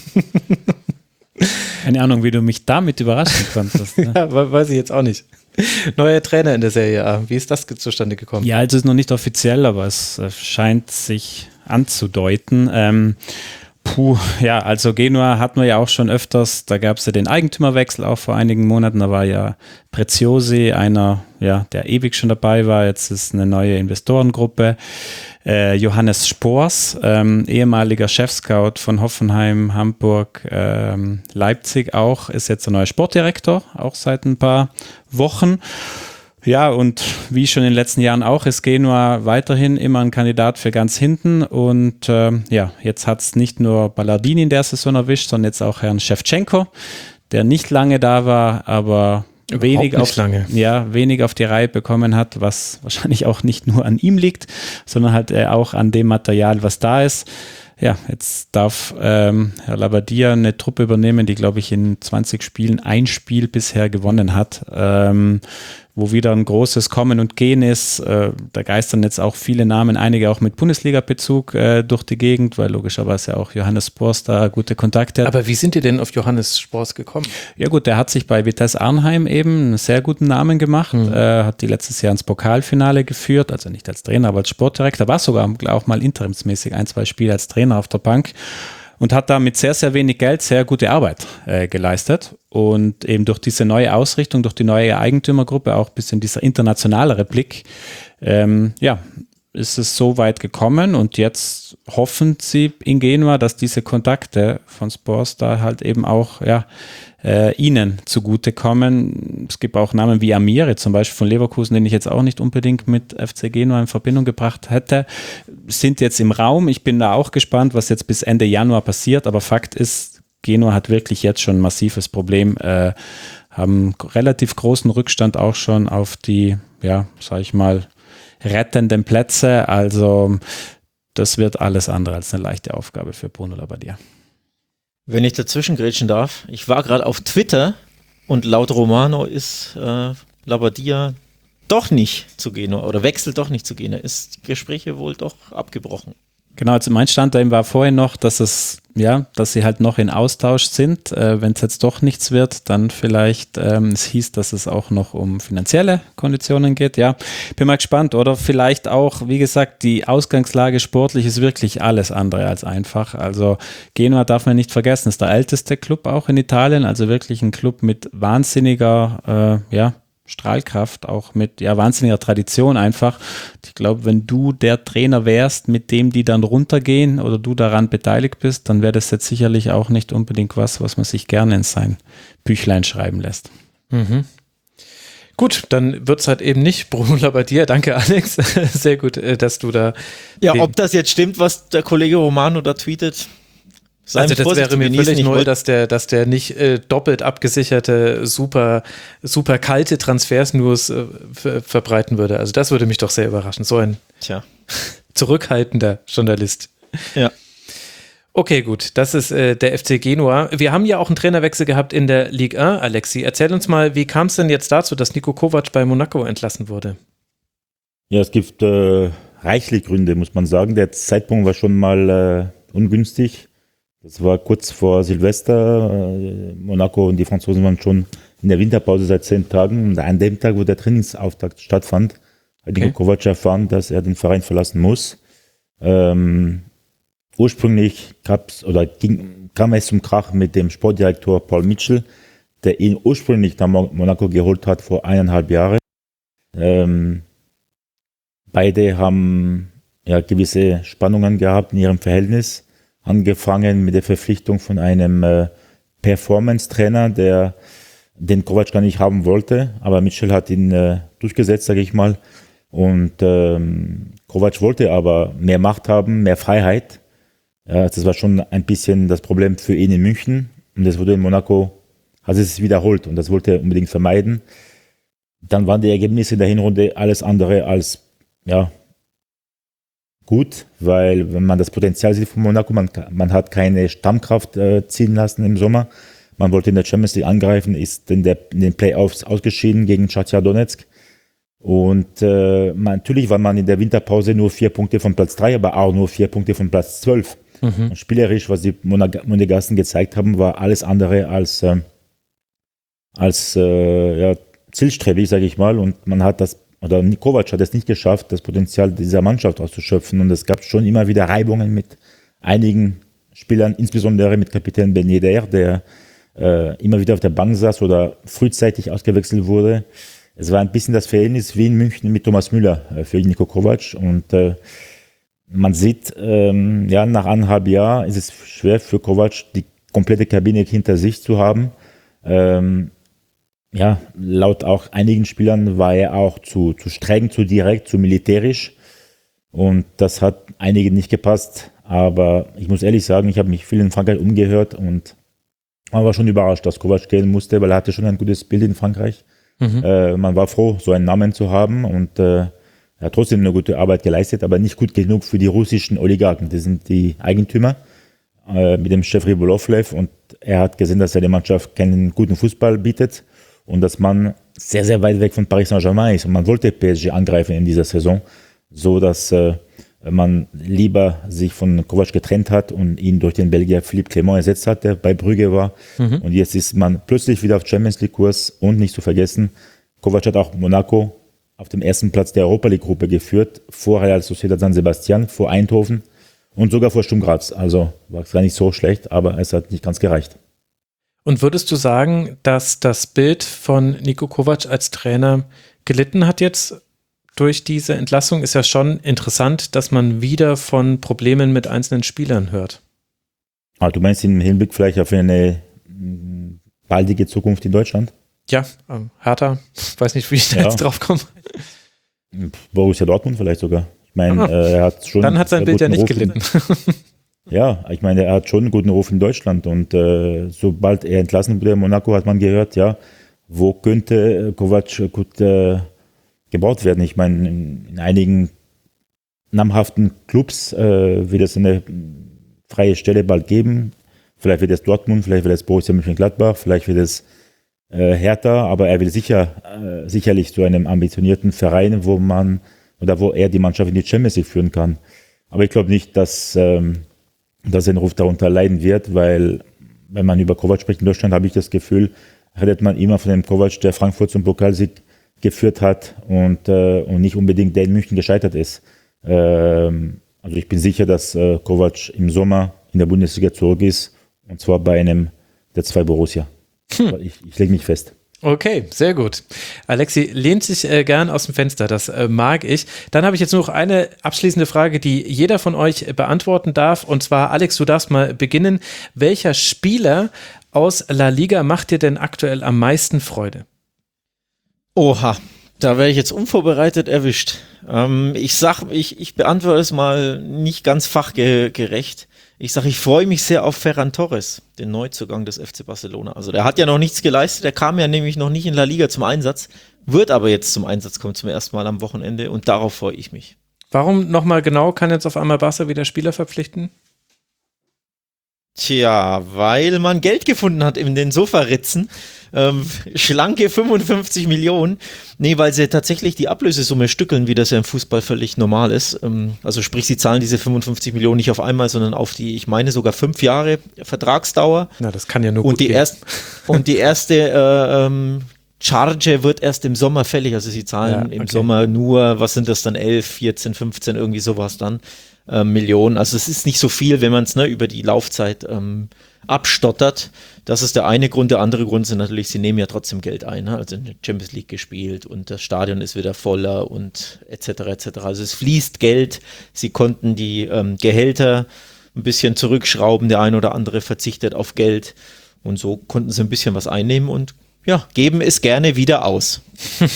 Keine Ahnung, wie du mich damit überraschen konntest. Ne? Ja, weiß ich jetzt auch nicht. Neuer Trainer in der Serie A. Wie ist das zustande gekommen? Ja, also ist noch nicht offiziell, aber es scheint sich anzudeuten. Also Genua hatten wir ja auch schon öfters, da gab es ja den Eigentümerwechsel auch vor einigen Monaten, da war ja Preziosi einer, ja, der ewig schon dabei war, jetzt ist eine neue Investorengruppe, Johannes Spors, ehemaliger Chefscout von Hoffenheim, Hamburg, Leipzig auch, ist jetzt der neue Sportdirektor, auch seit ein paar Wochen. Ja, und wie schon in den letzten Jahren auch, ist Genua weiterhin immer ein Kandidat für ganz hinten. Und jetzt hat es nicht nur Ballardini in der Saison erwischt, sondern jetzt auch Herrn Schewtschenko, der nicht lange da war, aber wenig auf die Reihe bekommen hat, was wahrscheinlich auch nicht nur an ihm liegt, sondern halt auch an dem Material, was da ist. Ja, jetzt darf Herr Labbadia eine Truppe übernehmen, die, glaube ich, in 20 Spielen ein Spiel bisher gewonnen hat, wo wieder ein großes Kommen und Gehen ist. Da geistern jetzt auch viele Namen, einige auch mit Bundesliga-Bezug durch die Gegend, weil logischerweise auch Johannes Spors da gute Kontakte hat. Aber wie sind ihr denn auf Johannes Spors gekommen? Ja gut, der hat sich bei Vitesse Arnheim eben einen sehr guten Namen gemacht, hat die letztes Jahr ins Pokalfinale geführt, also nicht als Trainer, aber als Sportdirektor, war sogar auch mal interimsmäßig 1-2 Spiele als Trainer auf der Bank und hat da mit sehr, sehr wenig Geld sehr gute Arbeit geleistet. Und eben durch diese neue Ausrichtung, durch die neue Eigentümergruppe, auch ein bisschen dieser internationalere Blick, ist es so weit gekommen. Und jetzt hoffen sie in Genua, dass diese Kontakte von Spors da halt eben auch ihnen zugutekommen. Es gibt auch Namen wie Amiri zum Beispiel von Leverkusen, den ich jetzt auch nicht unbedingt mit FC Genua in Verbindung gebracht hätte, sind jetzt im Raum. Ich bin da auch gespannt, was jetzt bis Ende Januar passiert, aber Fakt ist, Genua hat wirklich jetzt schon ein massives Problem, haben relativ großen Rückstand auch schon auf die, rettenden Plätze, also das wird alles andere als eine leichte Aufgabe für Bruno Labbadia. Wenn ich dazwischen grätschen darf, ich war gerade auf Twitter und laut Romano ist Labbadia doch nicht zu Genua oder wechselt doch nicht zu Genua, ist Gespräche wohl doch abgebrochen. Genau, also mein Stand da eben war vorhin noch, dass sie halt noch in Austausch sind. Wenn es jetzt doch nichts wird, dann vielleicht, es hieß, dass es auch noch um finanzielle Konditionen geht. Ja, bin mal gespannt. Oder vielleicht auch, wie gesagt, die Ausgangslage sportlich ist wirklich alles andere als einfach. Also Genua darf man nicht vergessen, ist der älteste Club auch in Italien, also wirklich ein Club mit wahnsinniger, Strahlkraft, auch mit wahnsinniger Tradition einfach. Ich glaube, wenn du der Trainer wärst, mit dem die dann runtergehen oder du daran beteiligt bist, dann wäre das jetzt sicherlich auch nicht unbedingt was man sich gerne in sein Büchlein schreiben lässt. Mhm. Gut, dann wird es halt eben nicht Bruno Labbadia. Danke, Alex. Sehr gut, dass du da... Ja, ob das jetzt stimmt, was der Kollege Romano da tweetet... Also das wäre mir völlig neu, dass der nicht doppelt abgesicherte, super kalte Transfers-News verbreiten würde. Also das würde mich doch sehr überraschen. So ein zurückhaltender Journalist. Ja. Okay, gut. Das ist der FC Genua. Wir haben ja auch einen Trainerwechsel gehabt in der Ligue 1. Alexi, erzähl uns mal, wie kam es denn jetzt dazu, dass Niko Kovac bei Monaco entlassen wurde? Ja, es gibt reichlich Gründe, muss man sagen. Der Zeitpunkt war schon mal ungünstig. Das war kurz vor Silvester. Monaco und die Franzosen waren schon in der Winterpause seit 10 Tagen. Und an dem Tag, wo der Trainingsauftakt stattfand, hat Niko Kovac erfahren, dass er den Verein verlassen muss. Ursprünglich kam es zum Krach mit dem Sportdirektor Paul Mitchell, der ihn ursprünglich nach Monaco geholt hat vor 1,5 Jahren. Beide haben gewisse Spannungen gehabt in ihrem Verhältnis. Angefangen mit der Verpflichtung von einem Performance-Trainer, den Kovac gar nicht haben wollte, aber Mitchell hat ihn durchgesetzt, sage ich mal. Und Kovac wollte aber mehr Macht haben, mehr Freiheit. Ja, das war schon ein bisschen das Problem für ihn in München. Und das wurde in Monaco, hat es wiederholt. Und das wollte er unbedingt vermeiden. Dann waren die Ergebnisse in der Hinrunde alles andere als gut, weil wenn man das Potenzial sieht von Monaco, man hat keine Stammkraft ziehen lassen im Sommer. Man wollte in der Champions League angreifen, ist in den Playoffs ausgeschieden gegen Shakhtar Donetsk. Und natürlich war man in der Winterpause nur 4 Punkte von Platz 3, aber auch nur 4 Punkte von Platz 12. Und spielerisch, was die Monegassen gezeigt haben, war alles andere als zielstrebig, sage ich mal. Und man hat Kovac hat es nicht geschafft, das Potenzial dieser Mannschaft auszuschöpfen. Und es gab schon immer wieder Reibungen mit einigen Spielern, insbesondere mit Kapitän Ben Yedder, der immer wieder auf der Bank saß oder frühzeitig ausgewechselt wurde. Es war ein bisschen das Verhältnis wie in München mit Thomas Müller für Niko Kovac. Und man sieht, nach 1,5 Jahren ist es schwer für Kovac, die komplette Kabine hinter sich zu haben. Laut auch einigen Spielern war er auch zu streng, zu direkt, zu militärisch. Und das hat einigen nicht gepasst. Aber ich muss ehrlich sagen, ich habe mich viel in Frankreich umgehört und man war schon überrascht, dass Kovac gehen musste, weil er hatte schon ein gutes Bild in Frankreich. Man war froh, so einen Namen zu haben und er hat trotzdem eine gute Arbeit geleistet, aber nicht gut genug für die russischen Oligarchen. Das sind die Eigentümer mit dem Chef Rybolovlev und er hat gesehen, dass er der Mannschaft keinen guten Fußball bietet und dass man sehr, sehr weit weg von Paris Saint-Germain ist und man wollte PSG angreifen in dieser Saison, so dass man lieber sich von Kovac getrennt hat und ihn durch den Belgier Philippe Clement ersetzt hat, der bei Brügge war. Und jetzt ist man plötzlich wieder auf Champions League Kurs und nicht zu vergessen, Kovac hat auch Monaco auf dem ersten Platz der Europa League Gruppe geführt, vor Real Sociedad San Sebastian, vor Eindhoven und sogar vor Sturm Graz. Also war es gar nicht so schlecht, aber es hat nicht ganz gereicht. Und würdest du sagen, dass das Bild von Niko Kovac als Trainer gelitten hat jetzt durch diese Entlassung? Ist ja schon interessant, dass man wieder von Problemen mit einzelnen Spielern hört. Du meinst im Hinblick vielleicht auf eine baldige Zukunft in Deutschland? Ja, Hertha, weiß nicht, wie ich da jetzt drauf komme. Borussia Dortmund vielleicht sogar. Ich meine, er hat schon. Dann hat sein Bild ja nicht gelitten. Ja, ich meine, er hat schon einen guten Ruf in Deutschland und sobald er entlassen wurde in Monaco, hat man gehört, wo könnte Kovac gut gebaut werden. Ich meine, in einigen namhaften Clubs wird es eine freie Stelle bald geben. Vielleicht wird es Dortmund, vielleicht wird es Borussia Mönchengladbach, vielleicht wird es Hertha, aber er will sicherlich zu einem ambitionierten Verein, wo er die Mannschaft in die Champions League führen kann. Aber ich glaube nicht, dass sein Ruf darunter leiden wird, weil wenn man über Kovac spricht in Deutschland, habe ich das Gefühl, redet man immer von dem Kovac, der Frankfurt zum Pokalsieg geführt hat und nicht unbedingt der in München gescheitert ist. Also ich bin sicher, dass Kovac im Sommer in der Bundesliga zurück ist und zwar bei einem der 2 Borussia. Ich lege mich fest. Okay, sehr gut. Alexi lehnt sich gern aus dem Fenster, das mag ich. Dann habe ich jetzt noch eine abschließende Frage, die jeder von euch beantworten darf. Und zwar, Alex, du darfst mal beginnen. Welcher Spieler aus La Liga macht dir denn aktuell am meisten Freude? Oha, da wäre ich jetzt unvorbereitet erwischt. Ich beantworte es mal nicht ganz fachgerecht. Ich sage, ich freue mich sehr auf Ferran Torres, den Neuzugang des FC Barcelona. Also der hat ja noch nichts geleistet, der kam ja nämlich noch nicht in La Liga zum Einsatz, wird aber jetzt zum Einsatz kommen zum ersten Mal am Wochenende und darauf freue ich mich. Warum nochmal genau kann jetzt auf einmal Barca wieder Spieler verpflichten? Tja, weil man Geld gefunden hat in den Sofaritzen. Schlanke 55 Millionen. Nee, weil sie tatsächlich die Ablösesumme stückeln, wie das ja im Fußball völlig normal ist. Also sprich, sie zahlen diese 55 Millionen nicht auf einmal, sondern auf die, ich meine sogar 5 Jahre Vertragsdauer. Na, das kann ja nur gut gehen. Und die erste Charge wird erst im Sommer fällig. Also sie zahlen im Sommer nur, was sind das dann, 11, 14, 15, irgendwie sowas dann. Millionen. Also es ist nicht so viel, wenn man es über die Laufzeit abstottert. Das ist der eine Grund. Der andere Grund sind natürlich, sie nehmen ja trotzdem Geld ein. Also in der Champions League gespielt und das Stadion ist wieder voller und etc. etc. Also es fließt Geld. Sie konnten die Gehälter ein bisschen zurückschrauben. Der ein oder andere verzichtet auf Geld und so konnten sie ein bisschen was einnehmen und ja, geben es gerne wieder aus.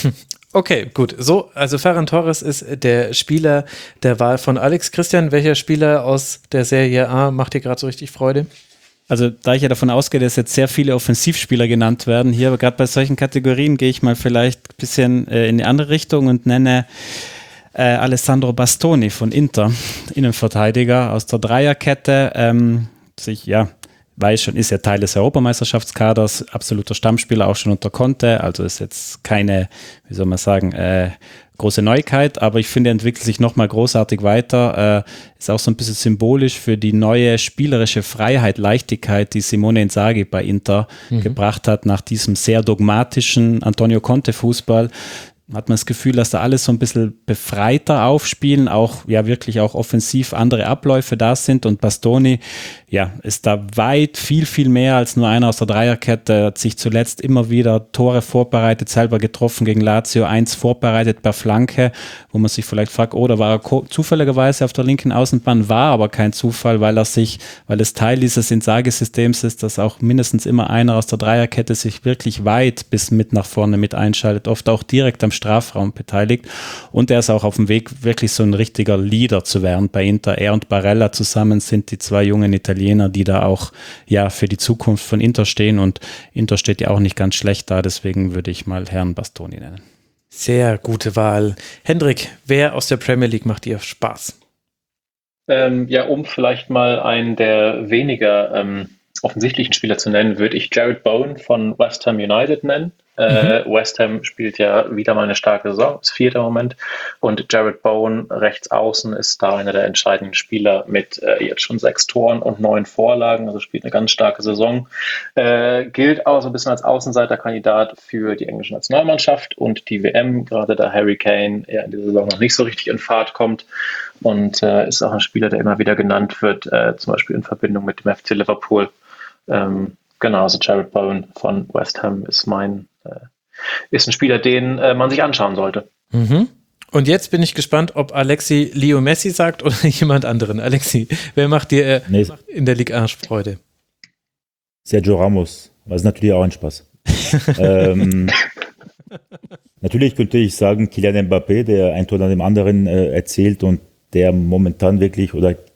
Okay, gut. So, also Ferran Torres ist der Spieler der Wahl von Alex. Christian, welcher Spieler aus der Serie A macht dir gerade so richtig Freude? Also da ich ja davon ausgehe, dass jetzt sehr viele Offensivspieler genannt werden hier, aber gerade bei solchen Kategorien gehe ich mal vielleicht ein bisschen in die andere Richtung und nenne Alessandro Bastoni von Inter, Innenverteidiger aus der Dreierkette, weiß schon, ist ja Teil des Europameisterschaftskaders, absoluter Stammspieler, auch schon unter Conte, also ist jetzt keine, wie soll man sagen, große Neuigkeit, aber ich finde, er entwickelt sich nochmal großartig weiter, ist auch so ein bisschen symbolisch für die neue spielerische Freiheit, Leichtigkeit, die Simone Inzaghi bei Inter gebracht hat, nach diesem sehr dogmatischen Antonio Conte-Fußball. Hat man das Gefühl, dass da alles so ein bisschen befreiter aufspielen, auch ja wirklich auch offensiv andere Abläufe da sind und Bastoni ist da weit viel mehr als nur einer aus der Dreierkette, hat sich zuletzt immer wieder Tore vorbereitet, selber getroffen gegen Lazio, 1 vorbereitet per Flanke, wo man sich vielleicht fragt, da war er zufälligerweise auf der linken Außenbahn, war aber kein Zufall, weil es Teil dieses Inzaghi-Systems ist, dass auch mindestens immer einer aus der Dreierkette sich wirklich weit bis mit nach vorne mit einschaltet, oft auch direkt am Strafraum beteiligt und er ist auch auf dem Weg, wirklich so ein richtiger Leader zu werden bei Inter. Er und Barella zusammen sind die 2 jungen Italiener, die da auch für die Zukunft von Inter stehen und Inter steht ja auch nicht ganz schlecht da, deswegen würde ich mal Herrn Bastoni nennen. Sehr gute Wahl. Hendrik, wer aus der Premier League macht dir Spaß? Um vielleicht mal einen der weniger offensichtlichen Spieler zu nennen, würde ich Jared Bowen von West Ham United nennen. West Ham spielt ja wieder mal eine starke Saison, ist 4. im Moment und Jared Bowen rechts außen ist da einer der entscheidenden Spieler mit jetzt schon 6 Toren und 9 Vorlagen, also spielt eine ganz starke Saison, gilt auch so ein bisschen als Außenseiterkandidat für die englische Nationalmannschaft und die WM, gerade da Harry Kane in dieser Saison noch nicht so richtig in Fahrt kommt und ist auch ein Spieler, der immer wieder genannt wird, zum Beispiel in Verbindung mit dem FC Liverpool. Also Jared Bowen von West Ham ist ein Spieler, den man sich anschauen sollte. Mhm. Und jetzt bin ich gespannt, ob Alexi Leo Messi sagt oder jemand anderen. Alexi, wer macht dir in der Ligue 1 Freude? Sergio Ramos, was natürlich auch ein Spaß. Natürlich könnte ich sagen, Kylian Mbappé, der ein Tor nach dem anderen erzielt und der momentan wirklich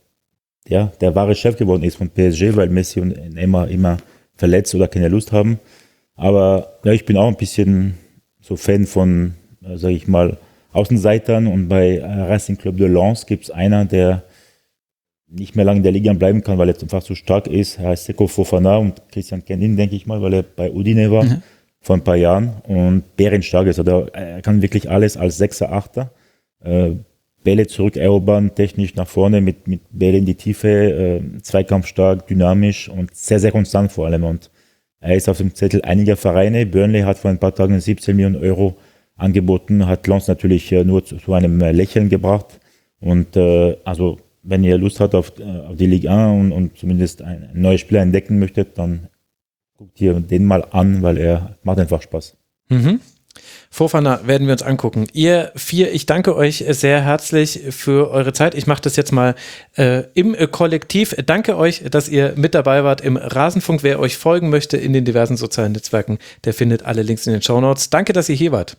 der wahre Chef geworden ist von PSG, weil Messi und Neymar immer verletzt oder keine Lust haben. Aber ich bin auch ein bisschen so Fan von, sage ich mal, Außenseitern und bei Racing Club de Lens gibt es einer, der nicht mehr lange in der Liga bleiben kann, weil er einfach zu stark ist. Er heißt Seko Fofana und Christian kennt ihn, denke ich mal, weil er bei Udine war vor ein paar Jahren und bärenstark ist. Also er kann wirklich alles als 6er, 8er. Bälle zurückerobern, technisch nach vorne, mit Bälle in die Tiefe, zweikampfstark, dynamisch und sehr, sehr konstant vor allem. Und er ist auf dem Zettel einiger Vereine. Burnley hat vor ein paar Tagen 17 Millionen Euro angeboten, hat Lens natürlich nur zu einem Lächeln gebracht. Und also wenn ihr Lust habt auf die Ligue 1 und zumindest einen neuen Spieler entdecken möchtet, dann guckt ihr den mal an, weil er macht einfach Spaß. Mhm. Fofana werden wir uns angucken. Ihr 4, ich danke euch sehr herzlich für eure Zeit. Ich mache das jetzt mal im Kollektiv. Danke euch, dass ihr mit dabei wart im Rasenfunk. Wer euch folgen möchte in den diversen sozialen Netzwerken, der findet alle Links in den Shownotes. Danke, dass ihr hier wart.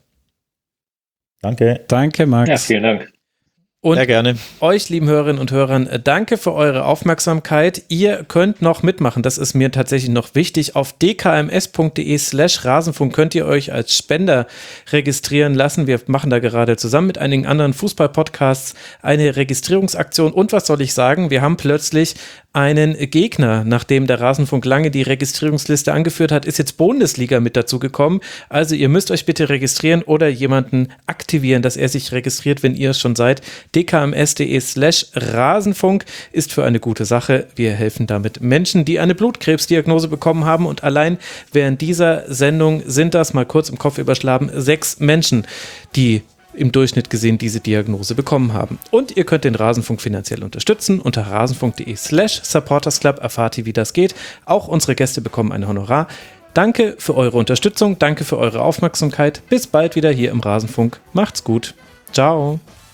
Danke. Danke, Max. Ja, vielen Dank. Und sehr gerne. Euch, lieben Hörerinnen und Hörern, danke für eure Aufmerksamkeit. Ihr könnt noch mitmachen, das ist mir tatsächlich noch wichtig. Auf dkms.de/Rasenfunk könnt ihr euch als Spender registrieren lassen. Wir machen da gerade zusammen mit einigen anderen Fußball-Podcasts eine Registrierungsaktion. Und was soll ich sagen? Wir haben plötzlich einen Gegner. Nachdem der Rasenfunk lange die Registrierungsliste angeführt hat, ist jetzt Bundesliga mit dazu gekommen. Also ihr müsst euch bitte registrieren oder jemanden aktivieren, dass er sich registriert, wenn ihr es schon seid. dkms.de/Rasenfunk ist für eine gute Sache. Wir helfen damit Menschen, die eine Blutkrebsdiagnose bekommen haben und allein während dieser Sendung sind das, mal kurz im Kopf überschlagen, 6 Menschen, die im Durchschnitt gesehen diese Diagnose bekommen haben. Und ihr könnt den Rasenfunk finanziell unterstützen. Unter rasenfunk.de/supportersclub erfahrt ihr, wie das geht. Auch unsere Gäste bekommen ein Honorar. Danke für eure Unterstützung, danke für eure Aufmerksamkeit. Bis bald wieder hier im Rasenfunk. Macht's gut. Ciao.